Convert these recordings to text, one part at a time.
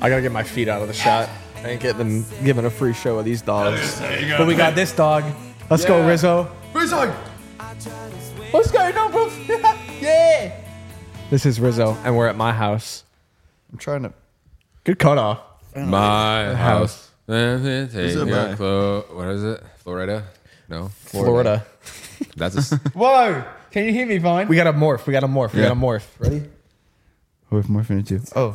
I gotta get my feet out of the shot. I ain't given a free show of these dogs. But we got this dog. Let's go, Rizzo. Rizzo! What's going on, bro? Yeah. This is Rizzo, and we're at my house. I'm trying to... Good cutoff. My house. What is it? Florida? No. Florida. That's a... Whoa! Can you hear me, Vine? We got to morph. We got to morph. Ready? We're morphing into... Oh.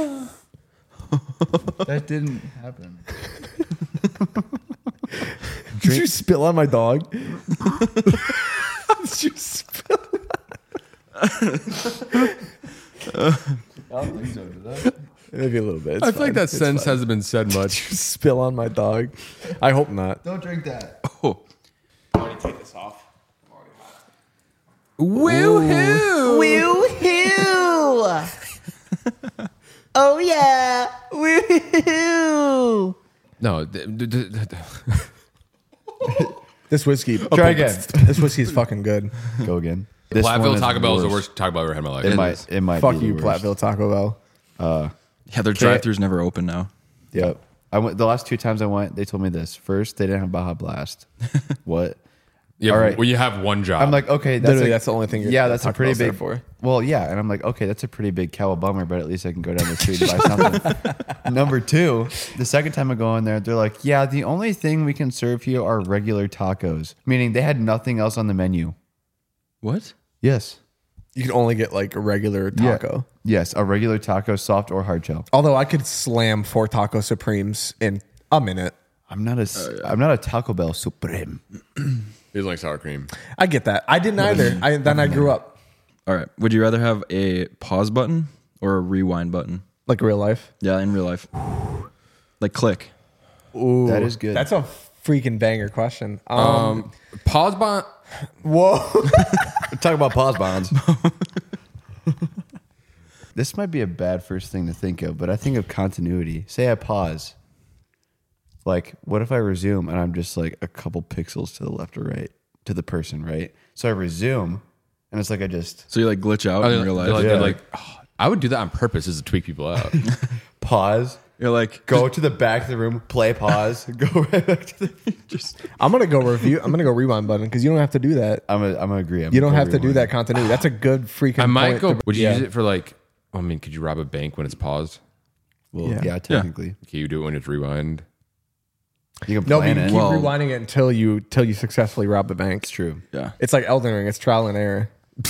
That didn't happen. Did you spill on my dog? Did you spill? I don't think so, did I? Maybe a little bit. It's I feel like fine. that It's sentence fine. hasn't been said much. Spill on my dog. I hope not. Don't drink that. Oh. Take this off. Woohoo! Woo-hoo! Oh, yeah. Woo-hoo! No. This whiskey. Try again. This whiskey is fucking good. Go again. This one Platteville is Taco Bell is the worst. worst Taco Bell I've ever had in my life. It might Fuck be you, the worst. Platteville Taco Bell. Yeah, their drive-thru's never open now. Yep. I went the last 2 times I went, they told me this. First, they didn't have Baja Blast. What? Yeah, All right. when you have one job. I'm like, okay, Literally, that's the only thing you're- Yeah, that's a Taco pretty Bell's there big for. Well, yeah, and I'm like, okay, that's a pretty big cow bummer, but at least I can go down the street and buy something. Number 2, the second time I go in there, they're like, yeah, the only thing we can serve you are regular tacos, meaning they had nothing else on the menu. What? Yes. You can only get like a regular Yeah. taco. Yes, a regular taco, soft or hard shell. Although I could slam 4 Taco Supremes in a minute. I'm not a Taco Bell Supreme. he doesn't like sour cream. I get that. I didn't either. Then I grew up All right. Would you rather have a pause button or a rewind button? like real life. Yeah, in real life. Like click. Ooh, That is good. That's a freaking banger question. Pause button. Whoa. Talk about pause bonds. This might be a bad first thing to think of, but I think of continuity. Say I pause. Like, what if I resume and I'm just like a couple pixels to the left or right to the person, right? So I resume and it's like I just So you like glitch out in real life. They're Yeah. like, oh, I would do that on purpose just to tweak people out. pause, You're like, go to the back of the room, play pause, go right back to the I'm gonna go rewind button because you don't have to do that. I'm gonna agree. You don't have to do that continuity. That's a good freaking. I might point go. to- Would you yeah. use it for like? I mean, could you rob a bank when it's paused? Well, Yeah. yeah, technically. Can you do it when it's rewind? You can No, but plan you it. keep Well- rewinding it until you successfully rob the bank. It's true. yeah. It's like Elden Ring. It's trial and error.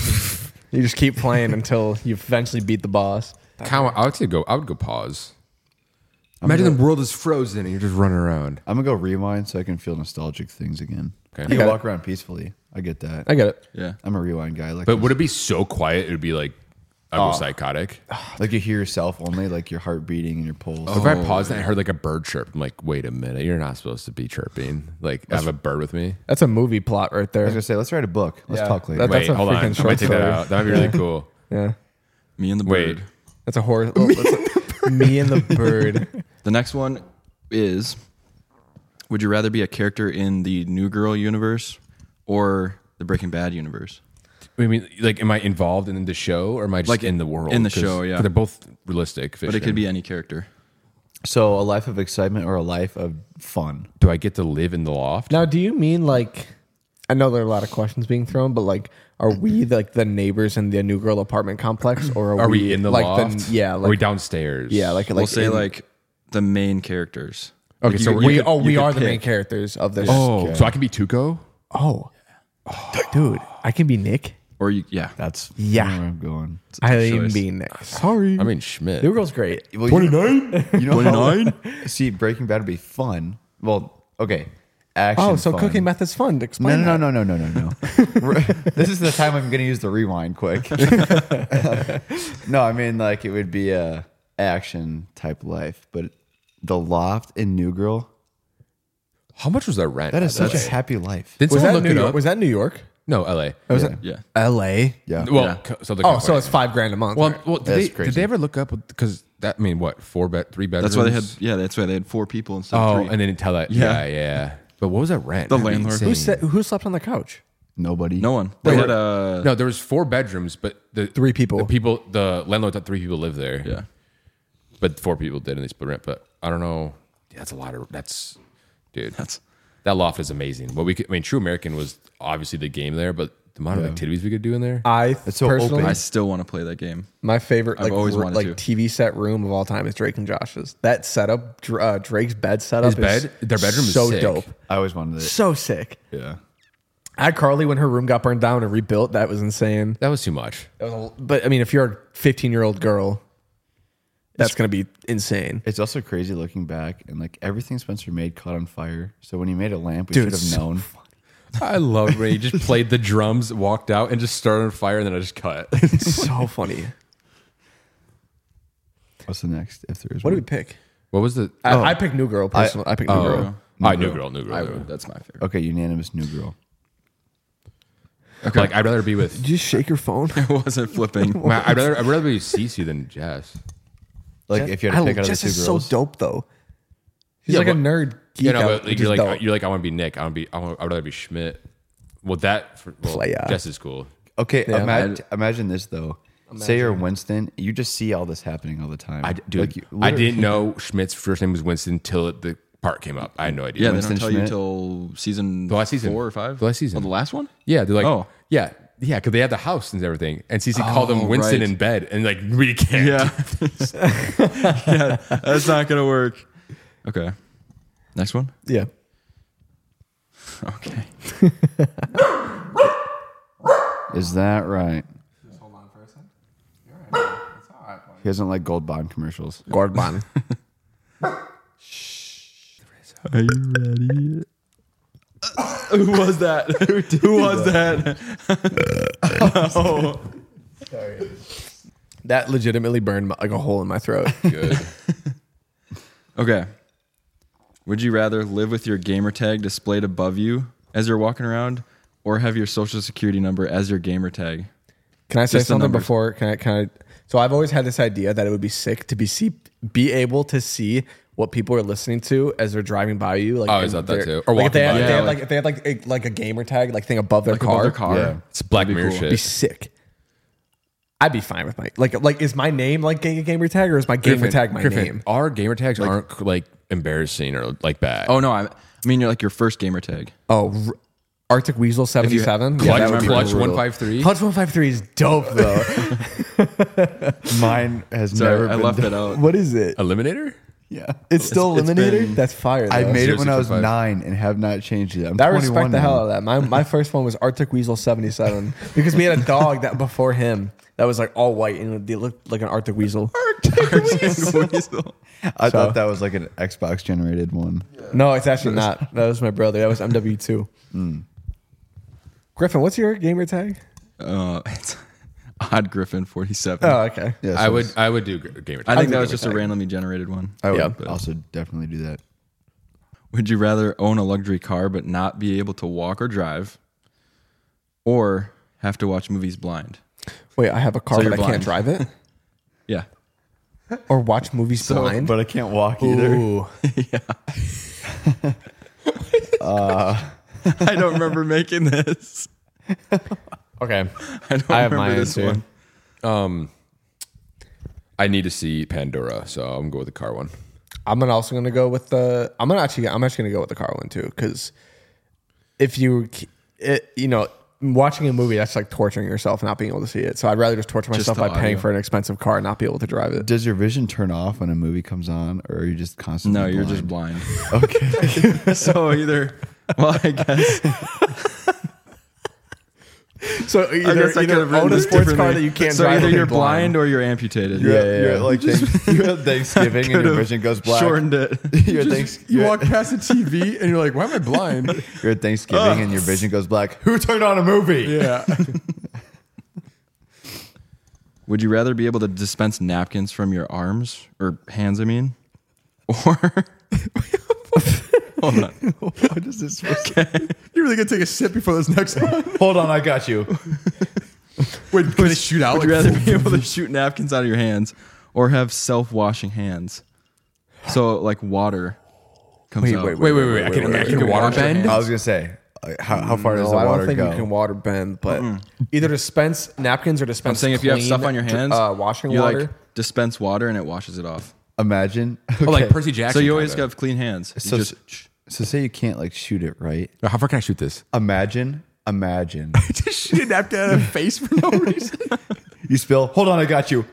You just keep playing until you eventually beat the boss. I would say go. I would go pause. Imagine the world is frozen and you're just running around. I'm gonna go rewind so I can feel nostalgic things again. Okay. You got can it. walk around peacefully. I get that. I get it. Yeah. I'm a rewind guy. Like, But would it be so quiet? It would be like I'd go psychotic. like you hear yourself only, like your heart beating and your pulse. If I paused and I heard like a bird chirp, I'm like, wait a minute, you're not supposed to be chirping. Like, I have a bird with me. That's a movie plot right I was there. gonna say, let's write a book. Let's Yeah. talk later. That's Wait, a hold on. I freaking might short take that story. out. That might be really cool. Yeah, Me and the Wait. bird. that's a horror. Me and the bird. The next one is, would you rather be a character in the New Girl universe or the Breaking Bad universe? I mean, like, am I involved in the show or am I just Like, in the world? in the 'Cause- show, yeah. 'cause they're both realistic. But it could be any character. So a life of excitement or a life of fun. Do I get to live in the loft? Now, do you mean like? I know there are a lot of questions being thrown, but like, are we like the neighbors in the New Girl apartment complex, or Are we in the like loft? yeah, Are like we downstairs? yeah, like We'll say in- like the main characters. Okay, Like, so you we could- we you are could the main pick. characters of this. Oh, so I can be Tuco? Oh, dude, I can be Nick. Or you, yeah. That's Yeah. where I'm going. I tough can choice. be Nick. Sorry, I mean, Schmidt. New Girl's great. Well, 29? You know 29? See, Breaking Bad would be fun. Well, okay. Action. Oh, so fun. cooking method's fun. Explain. No. that. This is the time I'm going to use the rewind quick. No, I mean, like, it would be a action type life, but the loft in New Girl, How much was that rent? that is by the such a way? happy life. Did Was someone that look New it York? up? Was that New York? No, LA. Was Yeah. it Yeah. L.A.? Yeah. Well, Yeah. Southern Oh, so California. it's $5,000 a month. Well, right? well That's did crazy. they ever look up? Because that, I mean, what, 3 bedrooms? That's why they had, yeah, that's why they had 4 people instead of Oh, 3. and they didn't tell that. Yeah. Yeah. But what was that rent? The That'd be landlord. insane. who slept on the couch? Nobody. No one. They had No, there was 4 bedrooms, but the 3 people. the landlord thought 3 people lived there. yeah. but 4 people did and they split rent. But I don't know. Yeah, that's a lot of. Dude. That loft is amazing. True American was obviously the game there, but the amount of activities we could do in there. It's so personally, open. I still want to play that game. my favorite I've always wanted to. TV set room of all time is Drake and Josh's. That setup, Drake's bed setup, Their bedroom is so sick. dope, I always wanted it. so sick. Yeah. I had Carly when her room got burned down and rebuilt. That was insane. That was too much. But I mean, if you're a 15-year-old girl, that's gonna be insane. It's also crazy looking back and like everything Spencer made caught on fire. So when he made a lamp, we Dude, should have it's so known. I love when he just played the drums, walked out, and just started on fire, and then I just cut. It's so funny. What's the next? If there is What do one? we pick? What was the? I picked New Girl personally. I picked New Girl. New Girl. That's my favorite. Okay, unanimous new girl. Okay. Like I'd rather be with. Did you just shake your phone? I wasn't flipping. I'd rather be with Cece than Jess. Like if you had to pick out of the Jess two is girls. so dope though. He's Yeah, like a but- nerd. Geek You know, out, but which you're is like dope. you're like I want to be Nick. I'd rather be Schmidt. Well, Playa. Jess is cool. Okay, Yeah. imagine this though. Say you're Winston, you just see all this happening all the time. I literally- didn't know Schmidt's first name was Winston until the part came up. I had no idea. Yeah, they Winston don't tell you Schmidt. till season The last season. 4 or 5? The last season. Oh, the last one? Yeah, they're like, Oh. yeah, because they had the house and everything. And Cece called him Winston right. in bed, and like we can't. Yeah, that's not going to work. Okay. Next one? Yeah. Okay. Is that right? Hold on for a second. You're right. It's all right. He doesn't like gold bond commercials. Gordon. Are you ready? Who was that? Who was that? Oh. That legitimately burned like a hole in my throat. Good. Okay. Would you rather live with your gamer tag displayed above you as you're walking around, or have your social security number as your gamer tag? Can I say Just the something numbers. before? Can I? So I've always had this idea that it would be sick to be able to see what people are listening to as they're driving by you. Like, Oh, is that their- too? Or like if they walking had, by if they had like a gamer tag like thing above their Above car. their car? Yeah. It's Black That'd be Mirror cool. shit. Be sick. I'd be fine with my like. Is my name like a gamer tag, or is my gamer tag my name? Our gamer tags aren't like embarrassing or like bad. Oh, no. I mean, you're like your first gamer tag. Oh, Arctic Weasel 77. Clutch, that would be Clutch brutal. 153. Clutch 153 is dope though. Mine has Sorry, never I been left done. it out. What is it? Eliminator? Yeah. It's still it's Eliminator. been- That's fire. Though. I made it when I was 0605. 9 and have not changed it. I'm I 21 respect the now. hell out of that. My first one was Arctic Weasel 77 because we had a dog that before him that was like all white and it looked like an Arctic Weasel. Weasel. I thought that was like an Xbox generated one. No, it's actually not. That was my brother. That was MW2. Griffin, what's your gamer tag? It's Odd Griffin 47. Oh, okay. Yeah, I so would do gamer I tags. think that was Gamer just a tag. randomly generated one. I would Yeah. also definitely do that. Would you rather own a luxury car but not be able to walk or drive, or have to watch movies blind? Wait, I have a car, So but you're I can't blind. drive it Yeah. or watch movies blind. But I can't walk either. Ooh. I don't remember making this. Okay. I don't I have remember my this answer. one. I need to see Pandora, so I'm gonna go with the car one. I'm also gonna go with the. I'm actually gonna go with the car one too because if watching a movie that's like torturing yourself not being able to see it. So I'd rather just torture myself the by paying audio. for an expensive car and not be able to drive it. Does your vision turn off when a movie comes on, or are you just constantly No, you're blind? just blind. Okay. So either, well, I guess. So I guess I could have written own a this sports car differently. that you can't so drive. either and you're be blind or you're amputated. You're like you have Thanksgiving and your Could've vision goes black. Shortened it. You're walk past the TV and you're like, why am I blind? you're at Thanksgiving and your vision goes black. Who turned on a movie? Yeah. Would you rather be able to dispense napkins from your arms or hands? I mean, or hold on. What is this? You're really gonna take a sip before this next one? Hold on, I got you. Wait, can they shoot out? Would you rather be able to shoot napkins out of your hands or have self-washing hands? So like water comes out. Wait. I can water wash your bend. hands. I was gonna say, how far does No, the I water don't think go? you can water bend, but either dispense napkins or dispense. I'm saying if you have clean, stuff on your hands, washing you water. like dispense water and it washes it off. Imagine. Oh, like okay. Percy Jackson. So you always kinda. have clean hands. You So, just so say you can't like shoot it right. How far can I shoot this? Imagine. Just shoot a napkin out of face for no reason. You spill. Hold on, I got you.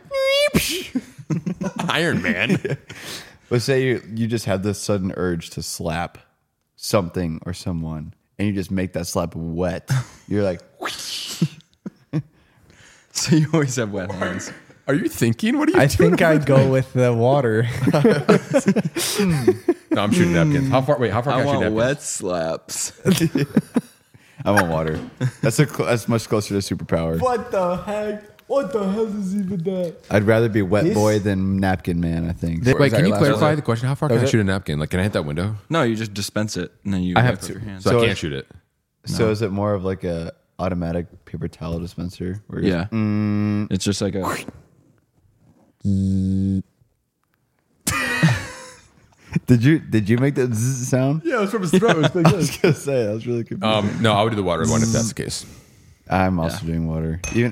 Iron Man. But say you just have this sudden urge to slap something or someone, and you just make that slap wet. You're like, so you always have wet hands. Are you thinking? What are you I doing? think I'd go with the water. No, I'm shooting napkins. How far? Wait, how far I can I shoot want napkins? wet slaps. I want water. That's much closer to superpower. What the heck? What the hell is even that? I'd rather be wet boy than napkin man. I think. This- Wait, that can you your last clarify one? the question? How far can Was I it? shoot a napkin? Like, can I hit that window? No, you just dispense it and then you I have wipe up to. your hands. So, So I it- can't shoot it. So is it more of like a automatic paper towel dispenser? Where you just- Yeah. It's just like a. Did you make that zzz sound? Yeah, it was from his throat. I was gonna say that was really confusing. No, I would do the water one if that's the case. I'm also doing water. Even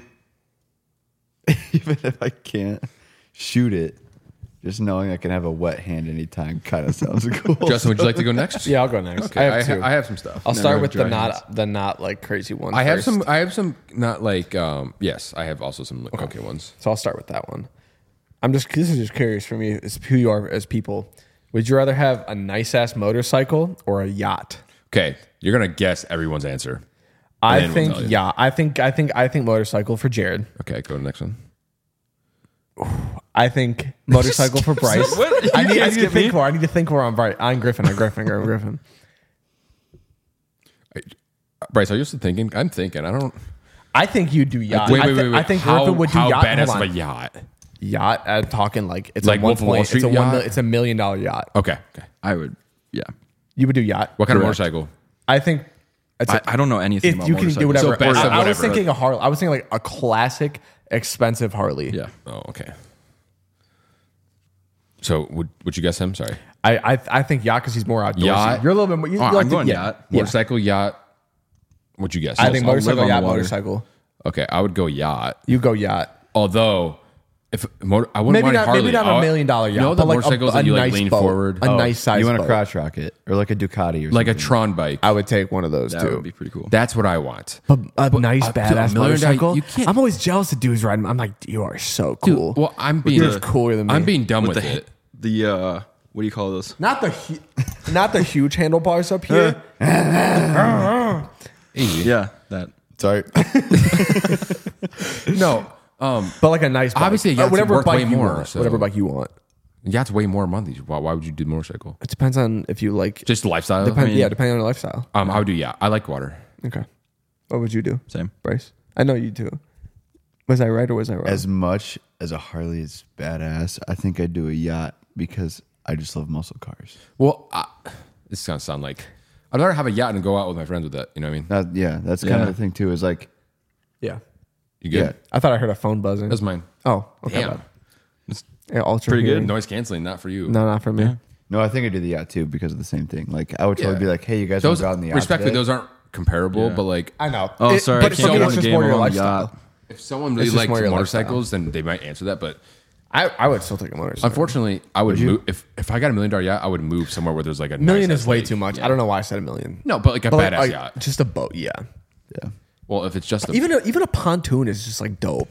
if I can't shoot it, just knowing I can have a wet hand anytime kind of sounds cool. Justin, would you like to go next? Yeah, I'll go next. Okay, I have two. I have some stuff. I'll start Never with dry the not like crazy one. I have first. some. I have some. Not like. Yes, I have also some like, okay ones. So I'll start with that one. This is just curious for me is who you are as people. Would you rather have a nice ass motorcycle or a yacht? Okay, you're gonna guess everyone's answer. I then we'll think tell you. yacht. I think motorcycle for Jared. Okay, go to the next one. I think motorcycle for Bryce. What? I You need can't to skip think me? more. I need to think more on Bryce. I'm Griffin. Bryce, are you still thinking? I'm thinking. I don't. I think you do yacht. Wait. I think how, Griffin would do how yacht. badass Hold of a on. yacht? Yacht. I'm talking like it's Like a 1 Wolf of Wall point. Street It's a yacht? It's $1 million yacht. Okay. I would. Yeah. You would do yacht. What kind Correct. of motorcycle? I think. It's a- I don't know anything if about you can do motorcycles. whatever. So best of I was whatever. thinking a Harley. I was thinking like a classic, expensive Harley. Yeah. Oh, okay. So would you guess him? Sorry. I think yacht because he's more outdoorsy. Yacht? You're a little bit more. You Oh, like I'm the- going yeah. yacht. Yeah. Motorcycle, yacht. What'd you guess? I think I'll live motorcycle, on the yacht, water. motorcycle. Okay, I would go yacht. You go yacht. Although, if I wouldn't Maybe mind not. Harley. Maybe not I- $1 million yacht. You know the but like motorcycles a that you like nice lean boat, forward, a nice size. you want a boat. crotch rocket or like a Ducati or like a something. Tron bike. I would take one of those That too. would be pretty cool. That's what I want. But a nice a badass $1 million motorcycle. you can't- I'm always jealous of dudes riding. I'm like, you are so cool. Well, I'm being You're cooler than me. I'm being dumb with, With it. the what do you call those? not the huge handlebars up here. Easy. Yeah, that. Sorry. No. But like a nice bike. Obviously, a yacht's whatever worth bike way you more, want. so- Whatever bike you want. Yacht's way more monthly. Why would you do the motorcycle? It depends on if you like. Just lifestyle. Depending on your lifestyle. I would do yacht. I like water. Okay. What would you do, Same. Bryce? I know you do. Was I right or was I wrong? As much as a Harley is badass, I think I'd do a yacht because I just love muscle cars. Well, this is gonna sound like I'd rather have a yacht and go out with my friends with that. You know what I mean? That's kind of the thing too. Is like, yeah. You good? yeah, I thought I heard a phone buzzing. That's mine. Oh, okay. Damn. bad. Yeah, ultra pretty good. hearing. Noise canceling, not for you. No, not for me. no, I think I'd do the yacht too because of the same thing. Like, I would totally Yeah. be like, hey, you guys want Those to go out in the yacht respectfully, today? those aren't comparable, but like I know. Oh, sorry, But I for can't me, get on it's the just game. more I'm your on the lifestyle. yacht. if someone really just likes more your motorcycles, then they might answer that. But I would still take a motorcycle. unfortunately, I would move if I got $1 million yacht. I would move somewhere where there's like a $1 million nice is way lake. too much. I don't know why I said $1 million. No, but like a But badass yacht. just a boat. Yeah. Yeah. Well, if it's just a, Even a pontoon is just like dope.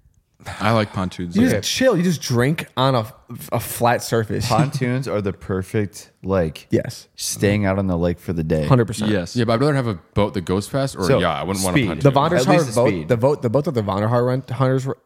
I like pontoons. You just chill. You just drink on a flat surface. Pontoons are the perfect like Yes. staying out on the lake for the day. 100%. Yes. yeah, but I'd rather have a boat that goes fast or So, a yacht. I wouldn't want a speed. pontoon. The At least Vondershar the boat, speed. the boat that the Vondershar hunters were.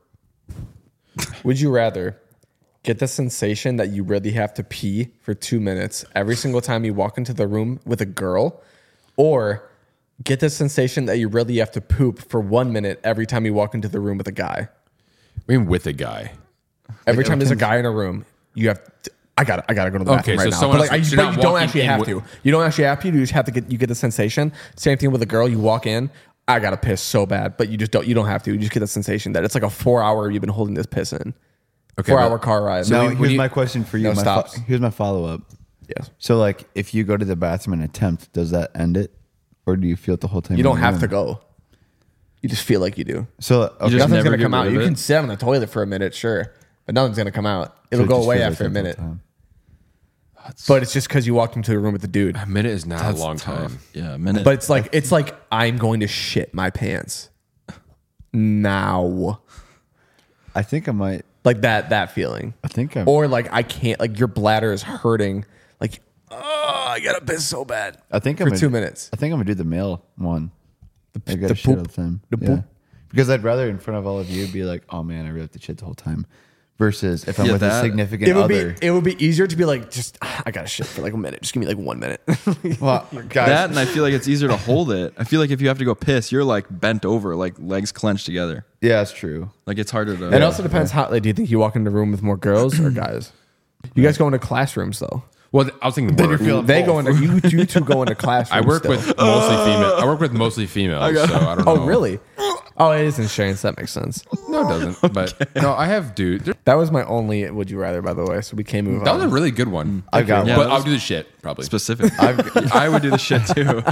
Would you rather get the sensation that you really have to pee for 2 minutes every single time you walk into the room with a girl, or get the sensation that you really have to poop for 1 minute every time you walk into the room with a guy? I mean, with a guy. Every time there's a guy in a room, you have. I gotta go to the bathroom Okay, so right now. someone But, like, else- you, so but you're you not don't walking actually in have with- to. You don't actually have to. You just have to get. You get the sensation. Same thing with a girl. You walk in. I gotta piss so bad, but you just don't. You don't have to. You just get the sensation that it's like a 4 hour you've been holding this piss in. Okay, 4 but- hour car ride. Now, when here's you- my question for you. No stops. Here's my follow up. Yes. So, like, if you go to the bathroom and attempt, does that end it, or do you feel it the whole time? You don't in the have room? to go. You just feel like you do. So, okay, just Nothing's never gonna get come out. rid of You it? can sit on the toilet for a minute, sure. but nothing's gonna come out. It'll So it go just away feels like after a that the whole minute. time. But it's just because you walked into a room with the dude. A minute is not a long tough. time. Yeah, a minute. But it's like I'm going to shit my pants now. I think I might. Like that feeling. I think I'm. Or like I can't, like your bladder is hurting. Like, oh, I gotta piss so bad. I think for I'm gonna, 2 minutes. I think I'm gonna do the male one. I got the to shit all poop. the time. The Yeah. poop. Because I'd rather in front of all of you be like, oh man, I really have to shit the whole time. Versus if I'm Yeah, with a that- significant It would other. be easier to be like, just I gotta shit for like a minute. Just give me like 1 minute. Well, guys, that, and I feel like it's easier to hold it. I feel like if you have to go piss, you're like bent over, like legs clenched together. yeah, it's true. Like it's harder to. It also depends how. Like, do you think you walk into a room with more girls or guys? You guys go into classrooms though. Well, I was thinking work. They go into you two go into classrooms. I work still. with mostly female. I work with mostly females, so I don't know. Oh really? Oh, it is insurance. That makes sense. No, it doesn't. But no, I have dude. That was my only would you rather, by the way. So we can move That on. was a really good one. I got Yeah, one. But I'll do the shit probably. specific. I would do the shit too.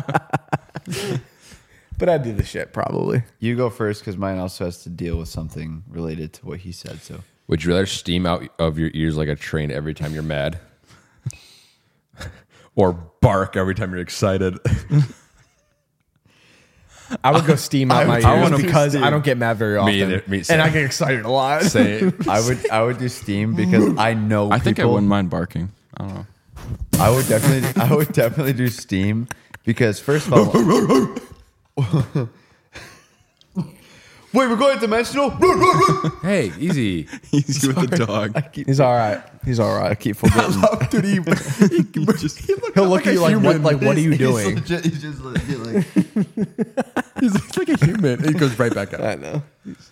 But I'd do the shit probably. You go first because mine also has to deal with something related to what he said. So Would you rather steam out of your ears like a train every time you're mad, or bark every time you're excited? I would go steam out my I ears wanna because steam. I don't get mad very often, either. Me and I same. get excited a lot. Say I would do steam because I know. I think I people- wouldn't mind barking. I don't know. I would definitely do steam because first of all, wait, we're going dimensional. hey, easy. Easy with the dog. He's all right. He's all right. I keep forgetting. Dude, he'll look at you like, what are you doing? He's just like, He's like a human. He goes right back out. I know.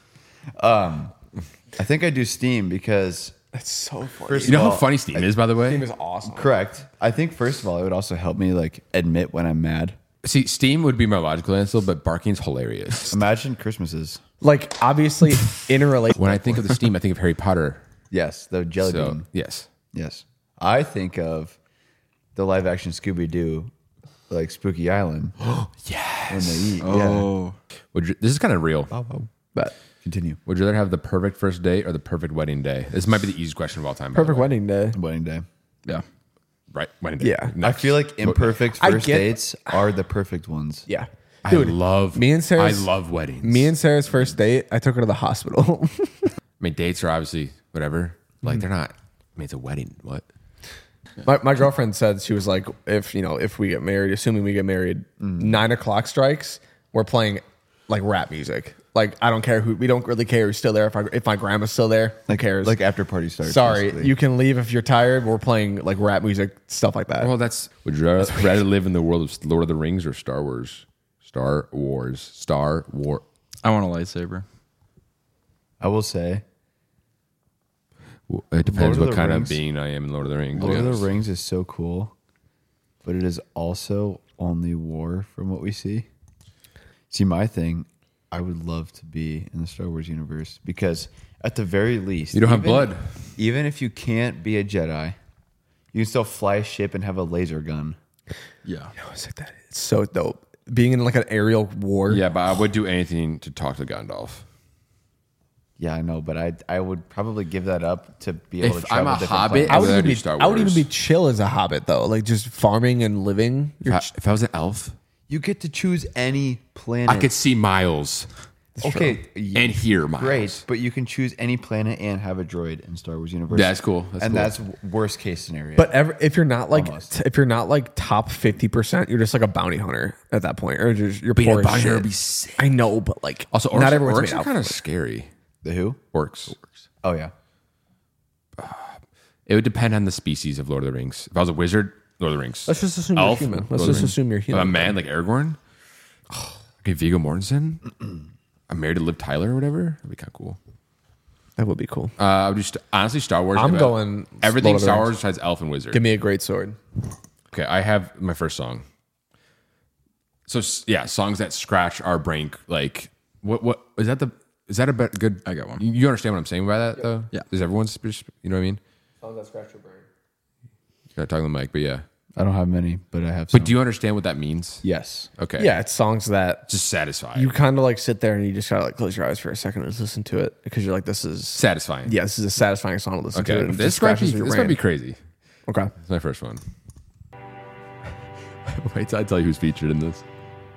I think I do steam because That's so funny. First You know how Well, funny steam is, by the way? Steam is awesome. correct. I think first of all, it would also help me like admit when I'm mad. See, steam would be my logical answer, but barking's hilarious. Imagine Christmases. Like obviously interrelate. When I think of the steam, I think of Harry Potter. Yes, the jelly So, bean. yes. Yes, I think of the live action Scooby Doo, like Spooky Island. Yes. When they eat. Oh, This is kind of real. But continue. Would you rather have the perfect first date or the perfect wedding day? This might be the easiest question of all time. by the Perfect way. wedding day. Wedding day. yeah. Right? Wedding day. Yeah. I Next. feel like imperfect I first get- dates are the perfect ones. Yeah. I Dude, love me and Sarah's- I love weddings. Me and Sarah's first date, I took her to the hospital. I mean, dates are obviously whatever. Like they're not. I mean, it's a wedding. What? my girlfriend said, she was like, if we get married, assuming we get married, 9 o'clock strikes, we're playing like rap music. Like I don't care we don't really care who's still there. If my grandma's still there, who cares? Like after party starts. Sorry, basically. you can leave if you're tired. We're playing like rap music, stuff like that. Well, that's. Would you rather live in the world of Lord of the Rings or Star Wars? Star Wars. I want a lightsaber. I will say, It depends Lord of what the kind Rings. of being I am in Lord of the Rings. Lord I of guess. the Rings is so cool, but it is also only war from what we see. See, my thing, I would love to be in the Star Wars universe because at the very least, You don't have blood. Even if you can't be a Jedi, you can still fly a ship and have a laser gun. Yeah. It's like that. It's so dope. Being in like an aerial war. Yeah, but I would do anything to talk to Gandalf. Yeah, I know, but I would probably give that up to be able If to travel I'm a different hobbit, planets. I would I'd even do be. Star I would even Wars. be chill as a hobbit though, like just farming and living. If I was an elf, You get to choose any planet. I could see miles okay, and hear miles. great, but you can choose any planet and have a droid in Star Wars universe. That's cool. That's and cool. that's worst case scenario. But if you're not like Almost. if you're not like top 50%, you're just like a bounty hunter at that point, or just you're Being a poor as bounty hunter shit. would be sick. I know, but like Also, orcs, not everyone's orcs made are out kind of for it. scary. the who? Orcs. Oh yeah, It would depend on the species of Lord of the Rings. If I was a wizard, Lord of the Rings. Let's just assume you're human. Let's Lord of the just Rings. assume you're If I'm human. a man like Aragorn. Okay, Viggo Mortensen. I'm married to Liv Tyler or whatever. That'd be kind of cool. That would be cool. I would just honestly Star Wars. I'm if I- going everything Lord of the Star Rings. Wars besides Elf and Wizard. Give me a great sword. Okay, I have my first song. So yeah, songs that scratch our brain. Like what is that? Is that a good? I got one. You understand what I'm saying by that though? Yeah. Is everyone's? You know what I mean? Songs that scratch your brain. You gotta talk to the mic, but yeah. I don't have many, but I have some. But do you understand what that means? Yes. Okay. Yeah, it's songs that Just satisfying. you kind of like sit there and you just gotta like close your eyes for a second and just listen to it because you're like, this is satisfying. yeah, this is a satisfying song to listen to. Okay. It and it This just might scratches be your this might be brain. crazy. Okay. It's my first one. Wait till I tell you who's featured in this.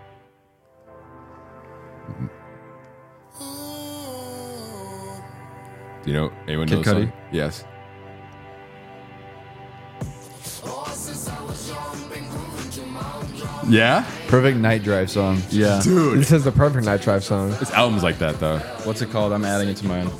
Do you know anyone Kid knows the Cudi? song? Yes. Yeah? Perfect night drive song. Yeah. This is the perfect night drive song. This album's like that though. What's it called? I'm adding it to mine.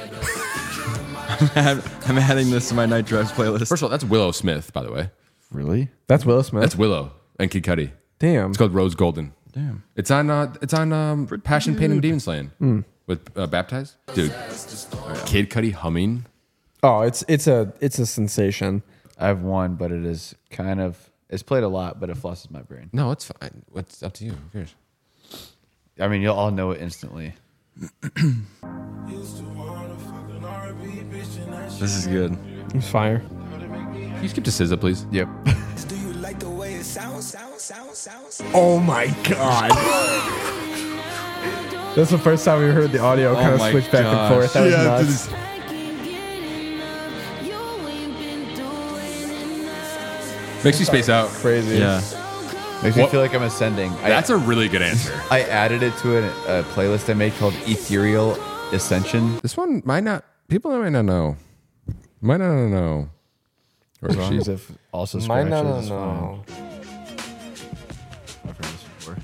I'm adding this to my night drives playlist. First of all, that's Willow Smith, by the way. Really? That's Will Smith. That's Willow and Kid Cudi. Damn. It's called Rose Golden. Damn. It's on Passion, Pain, and Demon Slaying with Baptized. Dude, Kid Cudi humming. Oh, it's a sensation. I have one, but it is kind of it's played a lot, but it flusses my brain. No, it's fine. It's up to you. Who cares? I mean, you'll all know it instantly. This is good. It's fire. Can you skip to SZA, please? Yep. Oh my god. That's the first time we heard the audio kind of my switch back and gosh. forth. That was nuts. Makes you space out. Crazy. Yeah. Makes me What- feel like I'm ascending. That's a really good answer. I added it to a playlist I made called Ethereal Ascension. This one might not. People might not know. Might not know. Or As long she. as it also Mine, scratches. no. It's fine. I've heard this before.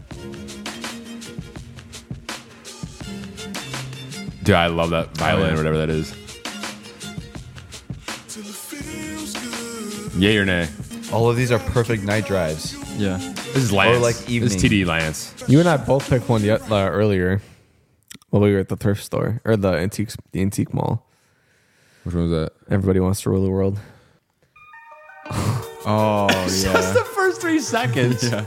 Dude, I love that violin or whatever that is. Yay or nay? All of these are perfect night drives. Yeah. This is Lance. like This evening. is TD Lance. You and I both picked one earlier while we were at the thrift store or the antique mall. Which one was that? Everybody wants to rule the world. Oh, yeah. the first 3 seconds. Yeah.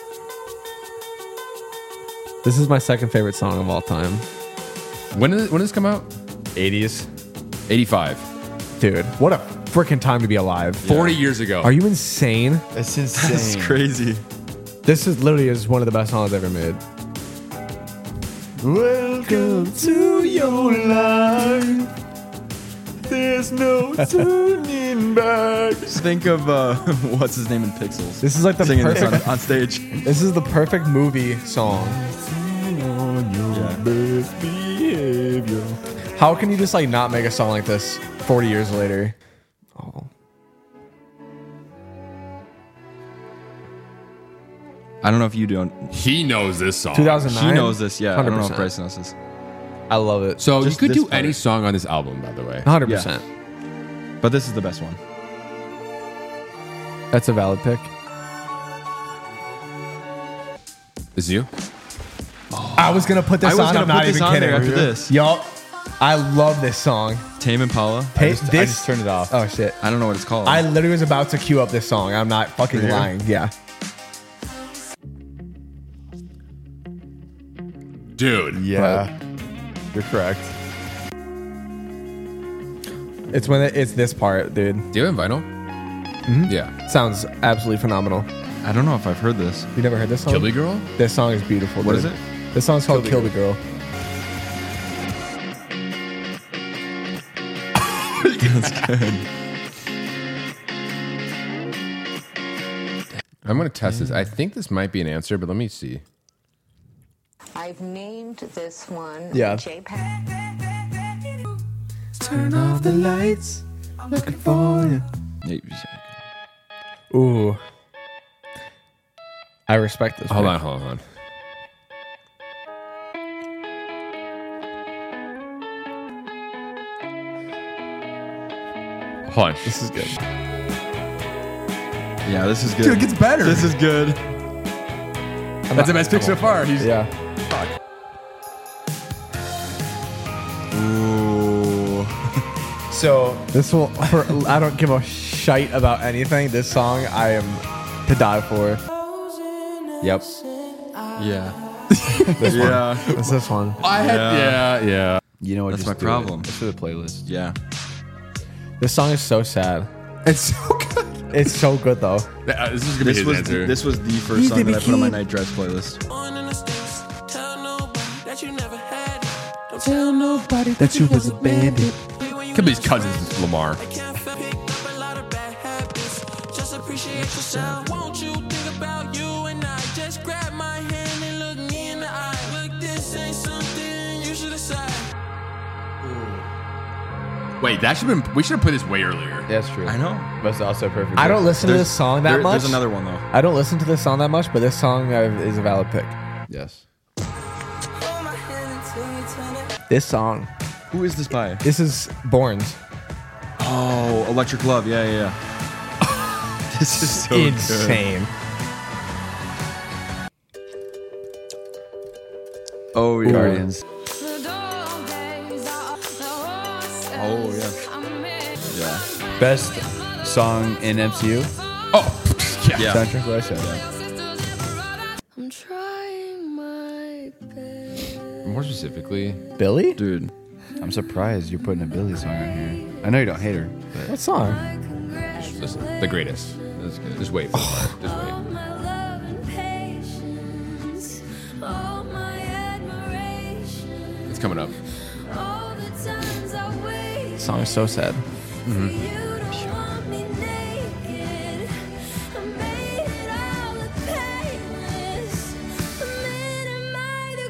This is my second favorite song of all time. When did this come out? 80s. 85. Dude, what a freaking time to be alive. 40 years ago. Are you insane? It's insane. That's crazy. This is literally is one of the best songs ever made. Welcome to your life. There's no turning back. Think of what's his name in Pixels. This is like the Singing perfect. this on stage. This is the perfect movie song. How can you just like not make a song like this 40 years later? Oh, I don't know if you don't. He knows this song. 2009. She knows this. Yeah. I don't know if 100%. Bryce knows this. I love it. So you Just could this do part. any song on this album, by the way. 100%. But this is the best one. That's a valid pick. This is you? I was gonna put this I was on. gonna I'm not put this even on kidding. there after this. Yup. I love this song. Tame Impala. Hey, I just turned it off. Oh shit. I don't know what it's called. I literally was about to cue up this song. I'm not fucking Really? lying. Yeah. Dude. Yeah. You're correct. It's when it's this part, dude. Do you have it in vinyl? Yeah. Sounds absolutely phenomenal. I don't know if I've heard this. You never heard this song? Kilby Girl? This song is beautiful. What dude. is it? This song's called Kill the Girl. That's good. I'm going to test this. I think this might be an answer, but let me see. I've named this one Yeah. JPEG. Turn off the lights. Looking for you. Ooh. I respect this. Hold pick. on, hold on. Hold on. This is good. Yeah, this is good. Dude, it gets better. This is good. That's the best pick so far. He's Yeah. Ooh. So This will. I don't give a shite about anything. This song, I am to die for. yep. Yeah. This Yeah. one. It's this one. I had, yeah. You know what? That's just my do problem. It. It's for the playlist. Yeah. This song is so sad. It's so good. It's so good though. This is gonna be his answer. This was the first song that I put on my night dress playlist. Tell nobody that you was a bandit. Could be his cousins with Lamar. Wait, that should have been. We should have put this way earlier. That's true. I know. But it's also perfect. I don't listen to this song that much. There's another one though. I don't listen to this song that much, but this song is a valid pick. Yes. This song. Who is this by? This is Borns. Oh, Electric Love. Yeah. This is so Insane. Good. Oh, yeah. Guardians. Oh, yeah. Yeah. Best song in MCU. Oh, yeah. Soundtrack. What I said. I'm trying my best. More specifically, Billy? Dude. I'm surprised you're putting a Billy song on here. I know you don't hate her, but What song? just listen. The greatest. That's good. Just wait. For it. Just wait. My love and patience, all my admiration, It's coming up. all the times I wait. This song is so sad. You don't want me naked. I made it all look painless. Admit am I the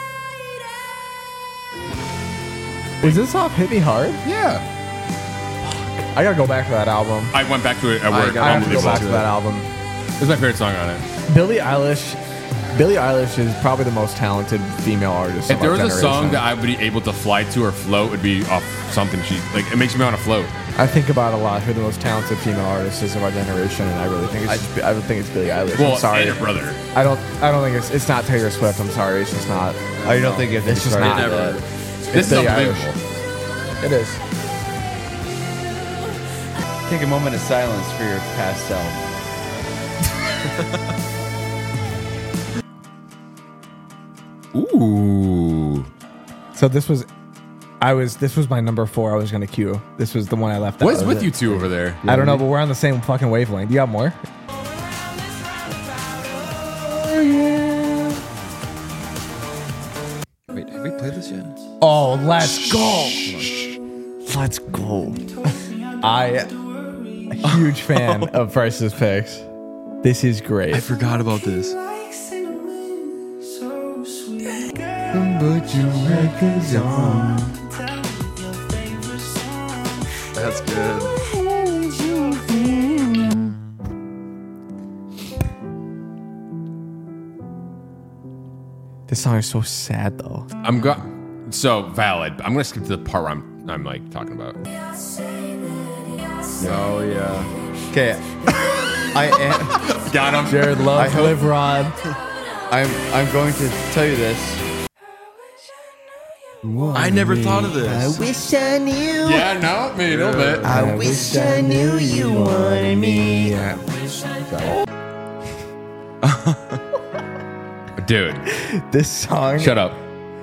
greatest? Is this off Hit Me Hard? Yeah. I gotta go back to that album. I went back to it at work. I have to go back to Unbelievable. that album. This is my favorite song on it. Billie Eilish is probably the most talented female artist. If of there our was a song generation. that I would be able to fly to or float, it would be off something she like. It makes me want to float. I think about a lot who the most talented female artist is of our generation, and I really think I would think it's Billie Eilish. Well, I'm sorry, and her brother. I don't think it's not Taylor Swift. I'm sorry, it's just not. oh, you don't think if It's just not. Never. This is Billie unbelievable. It is. Take a moment of silence for your past self. Ooh. So this was my number 4. I was gonna cue. This was the one I left. What is out. with you two over there? I don't know, but we're on the same fucking wavelength. You got more? Wait, have we played this yet? Oh, let's go. Let's go. A huge fan of Price's Picks. This is great. I forgot about this. That's good. This song is so sad though. So valid. I'm gonna skip to the part where I'm like talking about. Oh, yeah. Okay. I am. Got him. Jared loves hope- Live Rod. I'm going to tell you this. I never thought of this. Wish I knew. Yeah, no, maybe a little bit. I wish I knew you wanted me. Dude, This song shut up.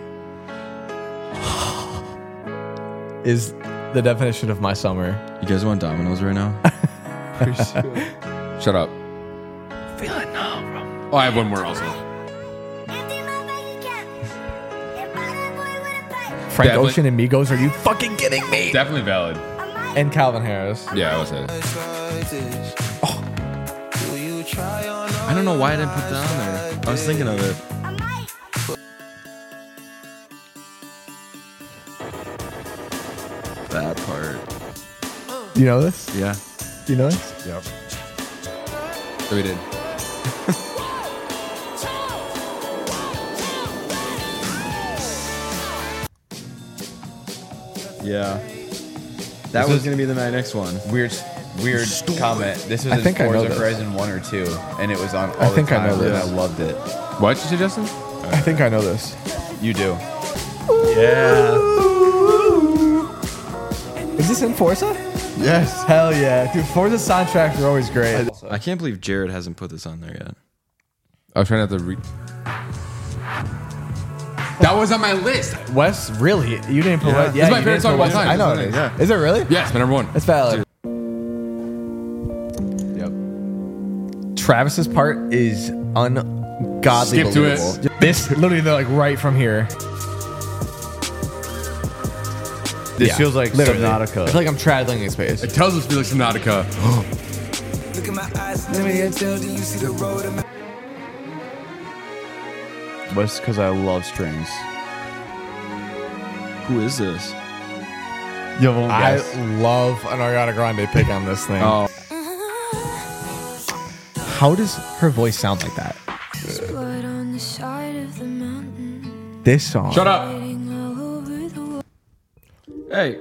is the definition of my summer. You guys want Domino's right now? Shut up. Feel it now, bro. Oh, I have one more also. Frank Definitely. Ocean and Migos, are you fucking kidding me? Definitely valid. And Calvin Harris. Yeah, I was it. I don't know why I didn't put that on there. I was thinking of it. That part. Do you know this? Yeah. Do you know this? Yep. So we did. Yeah. That was going to be my next one. Weird comment. This was I in think I know Forza this. Horizon 1 or 2, and it was on all I the think I time, know and this. I loved it. What did you say, Justin? I think I know this. You do. Yeah. Is this in Forza? Yes. Hell yeah. Dude, Forza soundtracks are always great. I can't believe Jared hasn't put this on there yet. I was trying not to read. That was on my list. Wes, really? You didn't put Yeah. Wes? This is my you favorite didn't song put of all Wes. time. I know This it is is. on it, Is it really? Yes, my number one. That's valid. Travis's part is ungodly. Skip to it. believable. This literally they're like right from here. This Yeah, feels like literally. I Subnautica. feel like I'm traveling in space. It tells us Felix Nautica. Look at my eyes, let me tell, do you see the road? But it's because I love strings. Who is this? You won't I guess. love an Ariana Grande pick on this thing. Oh, How does her voice sound like that? Blood on the side of the mountain, This song. Shut up. waiting all over the world. hey.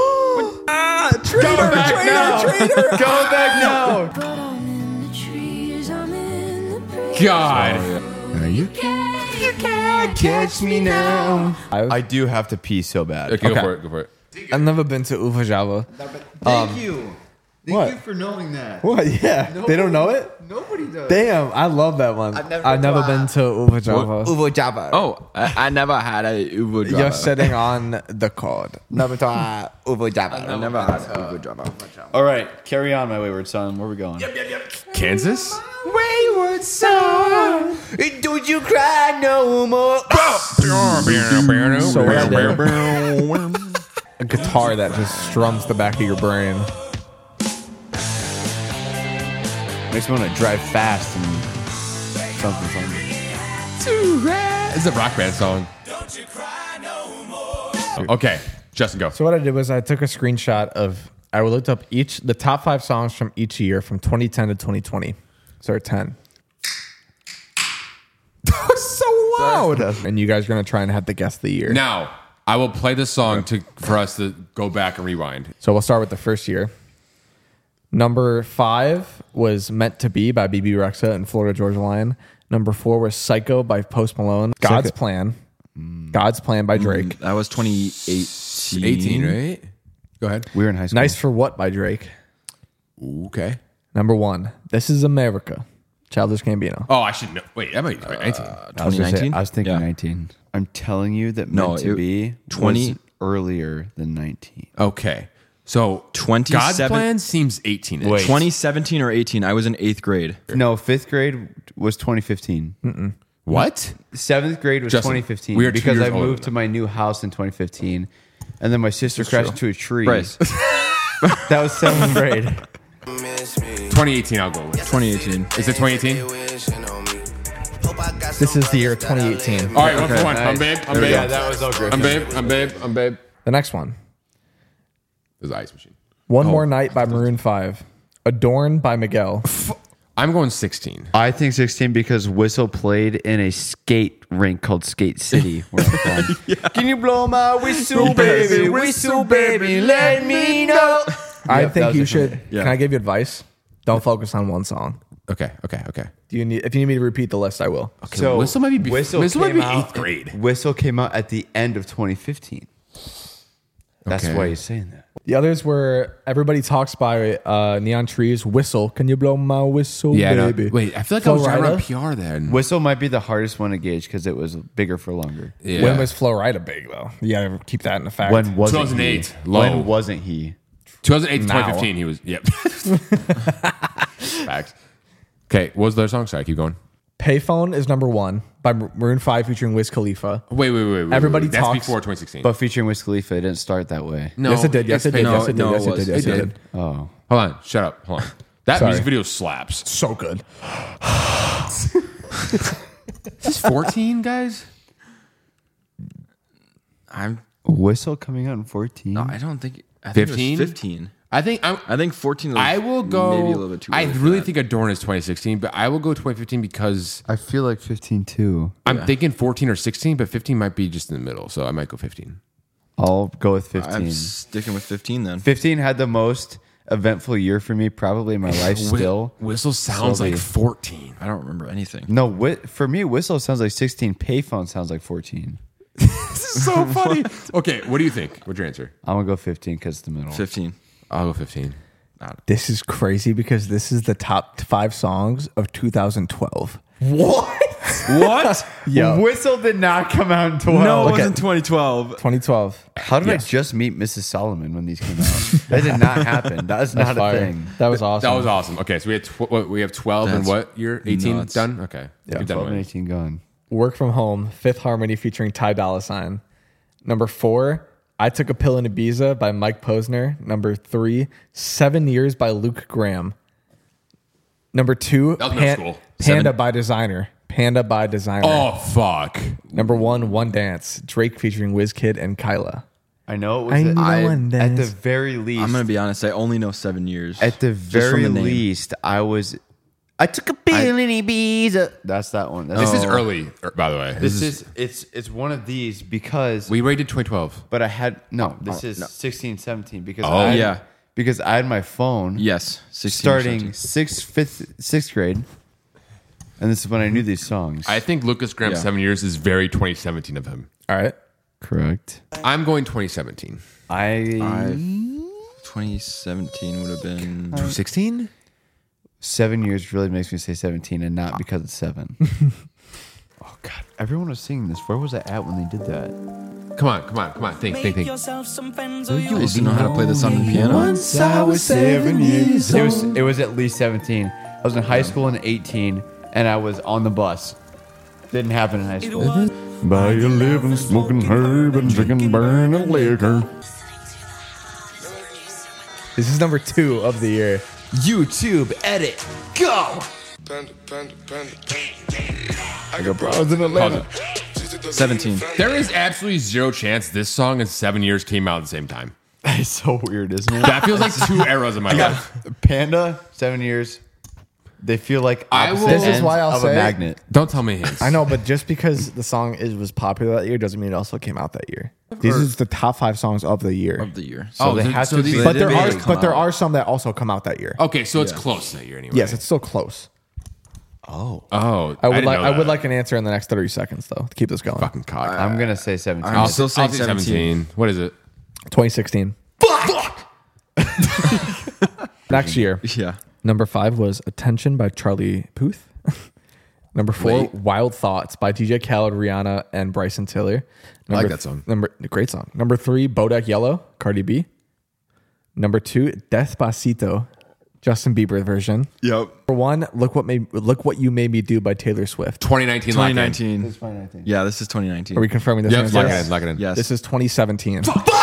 Go back now. Go back now. But I'm in the trees, I'm in the breeze. God. You can't catch me now. I do have to pee so bad. Okay, Okay. go for it. Go for it. I've never been to Uvajava. Thank you. Thank what? you for knowing that. What? Yeah. They don't know it? Nobody does. Damn, I love that one. I've never been to Uvajava. Uvajava. Oh, I never had a Uvo You're sitting on the card. Never to Uvajava. I never had a Uvo Java. All right, carry on, my wayward son. Where are we going? Kansas? Wayward son, don't you cry no more. So what I did, a guitar that just strums the back of your brain. Makes me want to drive fast and something. It's a rock band song. Okay, Justin, go. So what I did was I took a screenshot of, I looked up the top 5 songs from each year from 2010 to 2020. So there are 10. So loud. And you guys are going to try and have to guess the year. Now, I will play this song for us to go back and rewind. So we'll start with the first year. Number 5 was Meant to Be by BB Rexa and Florida Georgia Line. Number 4 was Psycho by Post Malone. God's Plan. God's Plan by Drake. That was 2018. 18, right? Go ahead. We were in high school. Nice for What by Drake. Okay. Number 1, This Is America. Childish Gambino. Oh, I should know. Wait, that might be 19. I was gonna say- 2019? I was thinking Yeah. 19. I'm telling you that No, Meant to it- Be 20 was earlier than 19. Okay. So 27 God's Plan seems 18. Wait. 2017 or 18. I was in 8th grade. No, 5th grade was 2015. What? 7th grade was Justin, 2015 we are 2 because years I older moved to than my new house in 2015, and then my sister crashed into a tree. Bryce, That was 7th grade. 2018, I'll go with. 2018. Is it 2018? This is the year 2018. All right, 1 for 1. nice. I'm babe. I'm There we babe. go. That was all great. I'm babe. I'm babe. I'm babe. The next one. There's Ice Machine. One More Night by Maroon 5. Adorn by Miguel. I'm going 16. I think 16 because Whistle played in a skate rink called Skate City. Where I'm from. Can you blow my whistle, baby? Whistle, baby, let me know. I Yep, that think was you it for me. should. Yeah. Can I give you advice? Don't focus on one song. Okay. Do you need? If you need me to repeat the list, I will. So Whistle might be Whistle Whistle might came be out- 8th grade. Whistle came out at the end of 2015. That's Okay. why he's saying that. The others were Everybody Talks by Neon Trees. Whistle. Can you blow my whistle, Yeah. No, baby? wait, I feel like I was driving around Florida? PR then. Whistle might be the hardest one to gauge because it was bigger for longer. Yeah. When was Flo Rida big though? You gotta keep that in effect. When wasn't 2008, he? low. When wasn't he? 2008 to Now. 2015, he was. Yep. Facts. Okay, what was their song? Sorry, keep going. Payphone is number 1 by Maroon 5 featuring Wiz Khalifa. Wait. Everybody That's talks- before 2016. But featuring Wiz Khalifa, it didn't start that way. no, Yes, it did. Yes, it did. No, Yes, it did. no, Yes, it it did. Yes, It it did. did. Oh. Hold on. Shut up. Hold on. That Sorry. music video slaps. So good. Is this 14, guys? I'm. Whistle coming out in 14. No, I don't think. I think 15? it was 15. I think I'm. I think 14. Was I will go. Maybe a little bit too. I early for really that. think Adorn is 2016, but I will go 2015 because I feel like 15 too. I'm thinking 14 or 16, but 15 might be just in the middle, so I might go 15. I'll go with 15. I'm sticking with 15 then. 15 had the most eventful year for me probably in my life still. Whistle sounds Slowly. like 14. I don't remember anything. No, for me, Whistle sounds like 16. Payphone sounds like 14. This is so funny. Okay, what do you think? What's your answer? I'm going to go 15 because it's the middle. 15. I'll go 15. This is crazy because this is the top 5 songs of 2012. What? What? Yo, Whistle did not come out in 12. No, it Look wasn't at- 2012. 2012. How did I just meet Mrs. Solomon when these came out? That did not happen. That is not a Fire. thing. That was awesome. That was awesome. Okay, so we have 12 and That's what year? 18 nuts. done? Okay. Yeah, We've done 12 and one. 18 gone. Work From Home, Fifth Harmony featuring Ty Dolla $ign. Number 4, I Took a Pill in Ibiza by Mike Posner. Number 3, 7 Years by Luke Graham. Number 2, That was middle school. Panda 7. by Designer. Panda by Designer. Oh, fuck. Number 1, One Dance. Drake featuring WizKid and Kyla. I know it was I know one at the dance. very least. I'm gonna be honest. I only know 7 years. At the Just from very the name. least, I took a pill in Ibiza. That's that one. That's This is early, by the way. This is it's one of these because We rated 2012. but I had this is 16, 17 because Oh, I had, yeah. because I had my phone Yes, 16 starting sixth grade, and this is when I knew these songs. I think Lucas Graham's Yeah. 7 years is very 2017 of him. All right. Correct. I'm going 2017. 2017 would have been. 2016? 7 years really makes me say 17, and not because it's 7. Oh God! Everyone was singing this. Where was I at when they did that? Come on. Think. I used to know how to play this on the piano. Once I was 7 years old. It was at least 17. I was in high school in 18, and I was on the bus. Didn't happen in high school. Buy a living, smoking herb and drinking burning liquor. This is number 2 of the year. YouTube edit. Go. I got bras in Atlanta. 17. There is absolutely zero chance this song and 7 years came out at the same time. It's so weird, isn't it? That feels like 2 eras of my life. Panda, 7 years. They feel like I will- opposite This is ends why I'll of a say- magnet. Don't tell me hints. I know, but just because the song was popular that year doesn't mean it also came out that year. These are the top 5 songs of the year. Of the year. Oh, they so- have so to these- be. But They there did are really come there out. are some that also come out that year. Okay, so it's close that year anyway. Yes, it's still close. Oh, I would didn't like know I would that. like an answer in the next 30 seconds though to keep this going. fucking cock. I'm gonna say 17. I'm still saying I'll say 17. What is it? 2016. Next year. Yeah. Number 5 was Attention by Charlie Puth. Number 4, Wild Thoughts by DJ Khaled, Rihanna, and Bryson Tiller. like that song. Great song. Number 3, Bodak Yellow, Cardi B. Number 2, Despacito, Justin Bieber version. Yep. Number 1, Look What You Made Me Do by Taylor Swift. 2019. lock in. 2019. Yeah, this is 2019. Are we confirming this? Yep, answer? lock it in. Lock it in. Yes. This is 2017.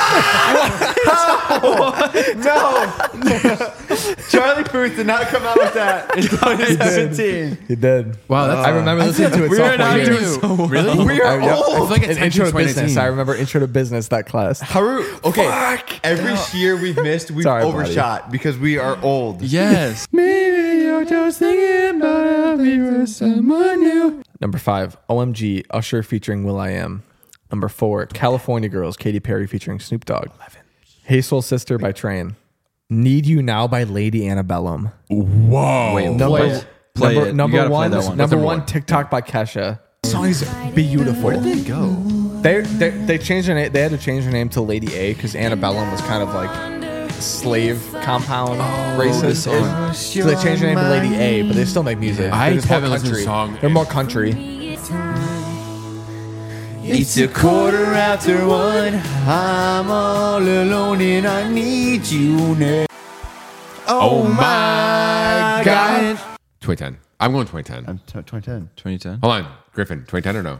Charlie Puth did not come out with that in 2017. He did. Wow, that's I remember listening to it sophomore year. really. We are Yep. I old. feel like In it's Intro to 2019. Business. I remember Intro to Business, that class. Haru, okay. Every year we've missed, we've Sorry, buddy. overshot because we are old. Yes. Maybe you're just thinking about me with someone new. Number 5, OMG, Usher featuring Will.i.am. Number 4, California Girls, Katy Perry featuring Snoop Dogg. Hey Soul Sister by Train. Need You Now by Lady Antebellum. Whoa. Wait, Number, play it. Play number, it. number You gotta play one, that one. number Number one, one. TikTok by Kesha. The song is beautiful. Where did they go? They changed their name. They had to change their name to Lady A because Antebellum was kind of like slave compound racist. song. So they changed their name to Lady A, but they still make music. I They're just more haven't listened to the country. song. They're more country. It's a 1:15. I'm all alone and I need you now. Oh my God. 2010. I'm going 2010. I'm 2010. 2010. Hold on. Griffin, 2010 or no?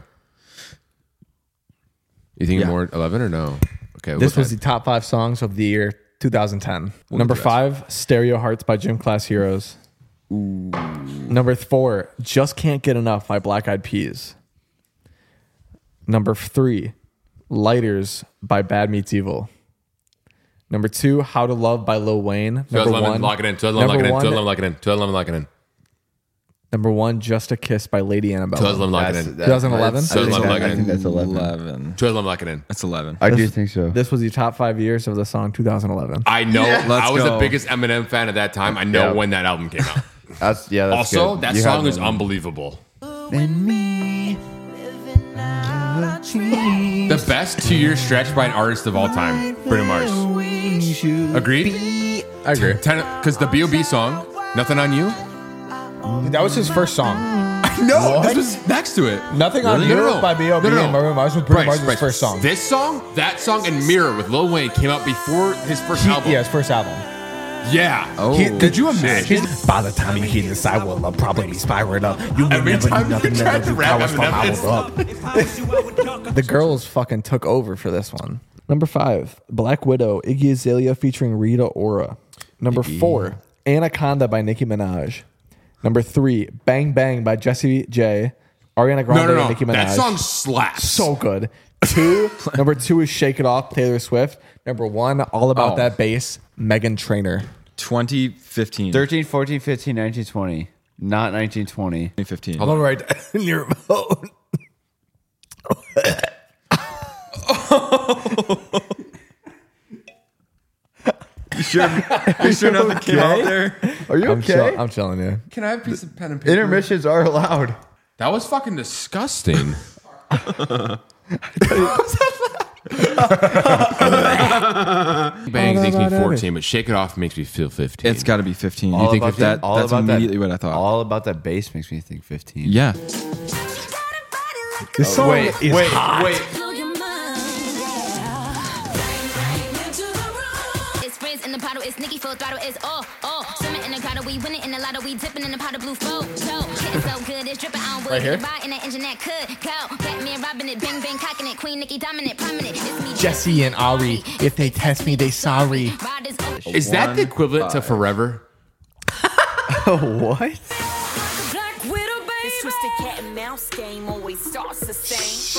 You think Yeah. more 11 or no? Okay. This we'll was the try. top 5 songs of the year 2010. Number do that. 5, Stereo Hearts by Gym Class Heroes. Number 4, Just Can't Get Enough by Black Eyed Peas. Number 3, Lighters by Bad Meets Evil. Number 2, How to Love by Lil Wayne. Number 2011, 1, lock it in. 2011, lock it in. Number 2011, lock it in. 2011, lock it in. Number 1, Just a Kiss by Lady Annabelle. 2011, lock it in. 2011? I think that's 11. 11. 2011, lock it in. That's 11. I do think so. This was the top 5 years of the song 2011. I know. Let's I was the go. biggest Eminem fan at that time. I know Yeah. when that album came out. That's Also, good. that You song have is one. unbelievable. And me. The best 2-year stretch by an artist of all time. Bruno Mars. Agreed? I agree. Because the B.O.B. song, Nothing on You. That was his first song. No, this was next to it. Nothing on Really? Mirror by B.O.B. and Maroon. I was with Bruno Mars's first song. This song, that song, and Mirror with Lil Wayne came out before his first album. Yeah, his first album. Yeah. Oh. Could you imagine? By the time you hit this, I will probably be spiraling up. You will Every never time do nothing you that tried will to do rap powers from Eminem, I up. The girls fucking took over for this one. Number 5, Black Widow, Iggy Azalea featuring Rita Ora. Number 4, Anaconda by Nicki Minaj. Number 3, Bang Bang by Jessie J, Ariana Grande, and Nicki Minaj. That song slaps. So good. Number 2 is Shake It Off, Taylor Swift. Number 1, All About That Bass, Meghan Trainor. 2015. 13, 14, 15, 19, 20. Not 1920. 2015. I'm right in your phone. You sure nothing came out there? Are you okay? I'm chilling you. Can I have a piece of pen and paper? Intermissions are allowed. That was fucking disgusting. Bangs makes me 14, but Shake It Off makes me feel 15. It's got to be 15. All You think about that? all That's about immediately that, what I thought. All about that bass makes me think 15. Yeah. This song is hot. Blow your mind. It's Frizz in the bottle, it's Nicki full throttle, it's swimming in the grotto, we winning in the lotto, we dipping in the pot of blue photo. Getting so good, it's dripping on wood. Right here? Buy in that engine that could go. Batman robbing it, bang bang cocking it, Queen Nicki dominant, prominent. It's me, Jesse and Ari. If they test me, they sorry. Riders, Is that the equivalent to Forever? What? Black Widow, baby. This twisted cat and mouse game always starts the same.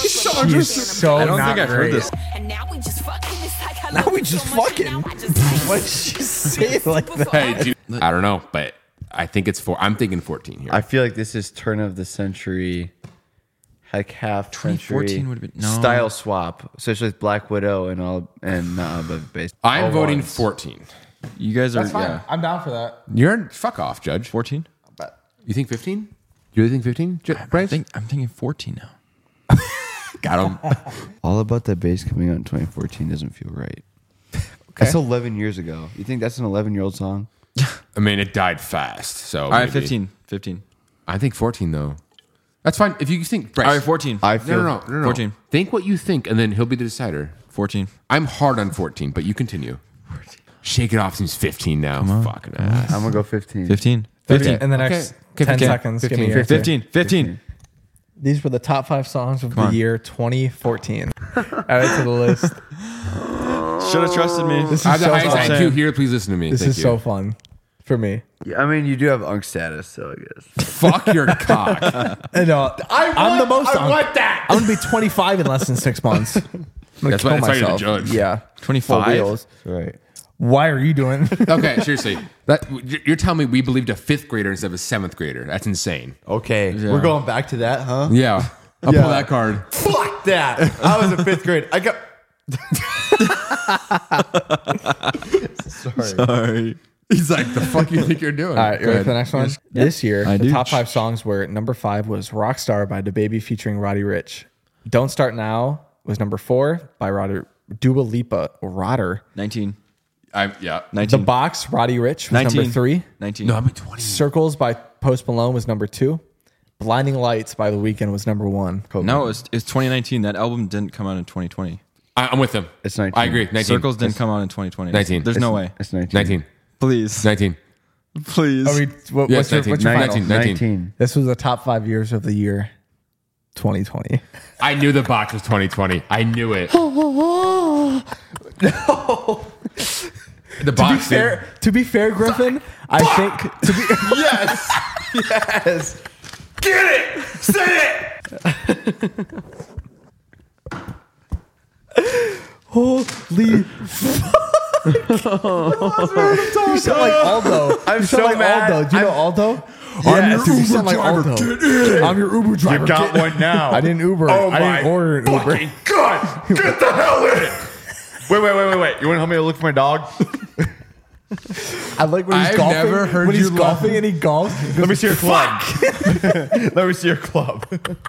So I don't not think I've heard great. this. And now we just fucking. It's like I Now love we you just so much, fucking. and now I just Why'd she say it like that? Hey, dude. I don't know, but I think it's I'm thinking 14 here. I feel like this is turn of the century, like half 2014 century would've been- no. style swap, especially with Black Widow and all and bass. I'm all voting ones. 14. You guys are, That's fine. yeah. I'm down for that. You're fuck off, Judge. 14? You think 15? You really think 15? Bryce? I'm thinking 14 now. Got him. All about that bass coming out in 2014 doesn't feel right. That's 11 years ago. You think that's an 11-year-old song? I mean, it died fast. So All right, maybe. 15. 15. I think 14 though. That's fine. If you think, Bryce, All right, 14. I feel no. 14. Think what you think, and then he'll be the decider. 14. I'm hard on 14, but you continue. Shake It Off seems 15 now. Fucking ass. I'm gonna go 15. 15. 15 in the next Okay. 10 Okay. seconds. Give me 15. your answer. 15. 15. These were the top 5 songs of the on. year 2014. Add it to the list. Should have trusted me. This I is have the so highest fun. IQ here. Please listen to me. This Thank is you. so fun for me. Yeah, I mean, you do have unk status, so I guess. Fuck your cock. And, I'm the most. I want that. I'm gonna be 25 in less than 6 months. I'm gonna That's kill why you're the myself. judge. Yeah, 25? Full wheels. Right. Why are you doing? Okay, seriously. You're telling me we believed a 5th grader instead of a 7th grader. That's insane. Okay, we're going back to that, huh? Yeah. I'll pull that card. Fuck that. I was in 5th grade. I got. Sorry. He's like, the fuck you think you're doing? All right, you ready for the next one? This year, I the do. top 5 songs were number 5 was Rockstar by DaBaby featuring Roddy Ricch. Don't Start Now was number 4 by Dua Lipa or Rodder. 19. Yeah. 19. The Box, Roddy Ricch was 19. number 3. 19. No, I'm at 20. Circles by Post Malone was number 2. Blinding Lights by The Weeknd was number 1. No, it's 2019. That album didn't come out in 2020. I'm with him. It's 19. I agree. 19. Circles didn't come out in 2020. 19. There's no way. It's 19. 19. Please. 19. Please. Are we, what, Yes, what's your 19. final? 19. 19. This was the top 5 years of the year 2020. I knew the box was 2020. I knew it. The box. To be fair, Griffin, I think to be Yes. Yes. Get it. Say it. holy. You sound like Aldo. I'm You sound so like mad. Aldo. Do you know Aldo? Yes. Dude, you sound like Aldo. I'm your Uber driver. You got Get- one now. I didn't Uber. Oh I didn't my order an Uber. fucking God. Get the hell in. Wait. You want to help me look for my dog? I like when he's I've golfing. never heard when he's you golfing laugh. and he golfs. He goes, Let me see your club. Let me see your club.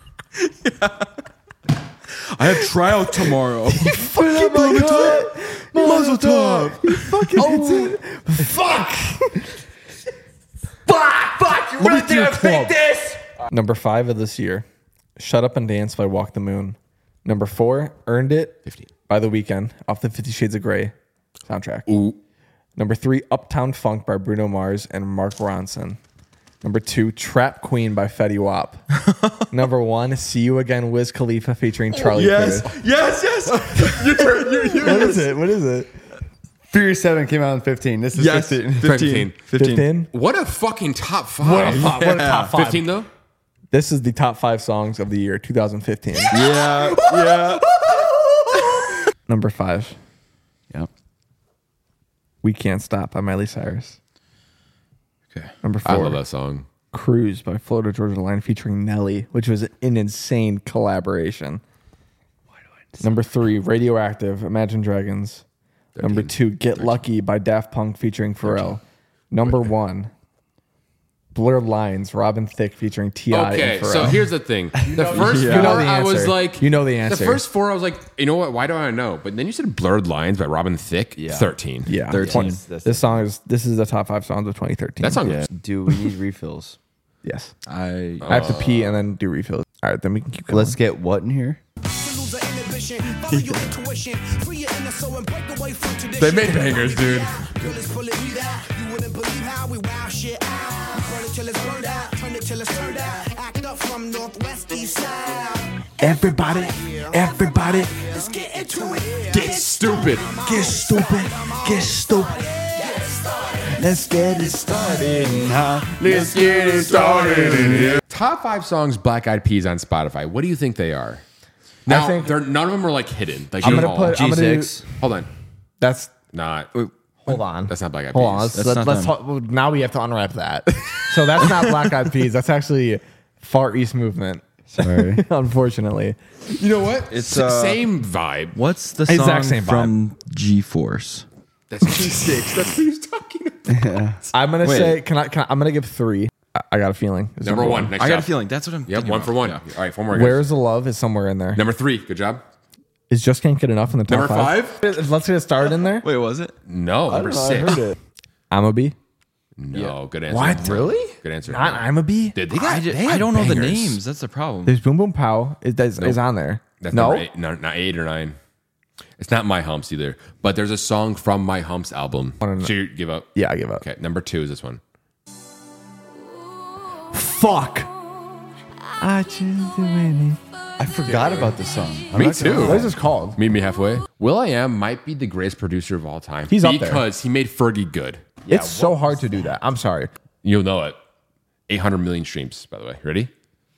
I have tryout tomorrow. Oh my God. Muzzle top. He fucking hits it. Fuck. You Let me see your club. this? Number 5 of this year, Shut Up and Dance by Walk the Moon. Number 4, Earned It 15. by The Weeknd off the 50 Shades of Grey soundtrack. Ooh. Number 3, Uptown Funk by Bruno Mars and Mark Ronson. Number 2, Trap Queen by Fetty Wap. Number 1, See You Again, Wiz Khalifa featuring Charlie Puth. Yes. What is it? Furious 7 came out in 15. This is 15. 15. 15? What a fucking top 5. What a top 5. 15 though? This is the top 5 songs of the year 2015. Yeah. Number 5, Yep. We Can't Stop by Miley Cyrus. Okay. Number I 4, love that song. Cruise by Florida Georgia Line featuring Nelly, which was an insane collaboration. Number 3, Radioactive, Imagine Dragons. Number 2, Get Lucky by Daft Punk featuring Pharrell. Number 1, Blurred Lines, Robin Thicke featuring T.I. Okay, and Pharrell. so here's the thing. The first You four, know the I was answer. like, You know the answer. The first 4, I was like, you know what? Why do I know? But then you said Blurred Lines by Robin Thicke. Yeah. 13. Yeah, 13. This is the top 5 songs of 2013. That song. Yeah. Do we need refills? Yes. I I have to pee and then do refills. All right, then we can keep going. Let's get what in here? They made bangers, dude. Everybody, Let's get into it. Get stupid. get stupid, get stupid. Let's get it started. Let's get it started in here. Top 5 songs Black Eyed Peas on Spotify. What do you think they are? Now, think- none of them are like hidden. Like I'm you gonna know, put. I'm gonna do, G6. Hold on. that's. Not. Hold on. That's not Black Eyed Hold on. Peas. Let's, That's let's not talk, now we have to unwrap that. So that's not Black Eyed Peas. That's actually Far East Movement. Sorry. Unfortunately. You know what? It's, same vibe. What's the Exact song same vibe. from G-Force? That's G6. That's what he was talking about. I'm gonna Wait. say. Can I? I'm gonna give 3. I got a feeling. It's Number 1. Next I got job. a feeling that's what I'm. Yep, thinking 1 about. for 1. Yeah. All right, 4 more. Guys. Where's the Love is somewhere in there. Number 3? Good job. Is Just Can't Get Enough in the top Number 5? Let's get it started in there. Wait, was it? No, number 6. I heard it. I'm a B. No, good answer. What? Really? Good answer. Not I'm a B. Dude, they got, they I have don't know the bangers. names. That's the problem. There's Boom Boom Pow is on there. That's no. number 8. No, not 8 or 9. It's not My Humps either. But there's a song from My Humps album. Wanna know- So you give up? Yeah, I give up. Okay, number 2 is this one. Fuck. I just do anything. I forgot about this song. Me too. What is this called? Meet Me Halfway. Will.i.am might be the greatest producer of all time. He's up there. because he made Fergie good. It's so hard to do that. I'm sorry. You'll know it. 800 million streams, by the way. Ready?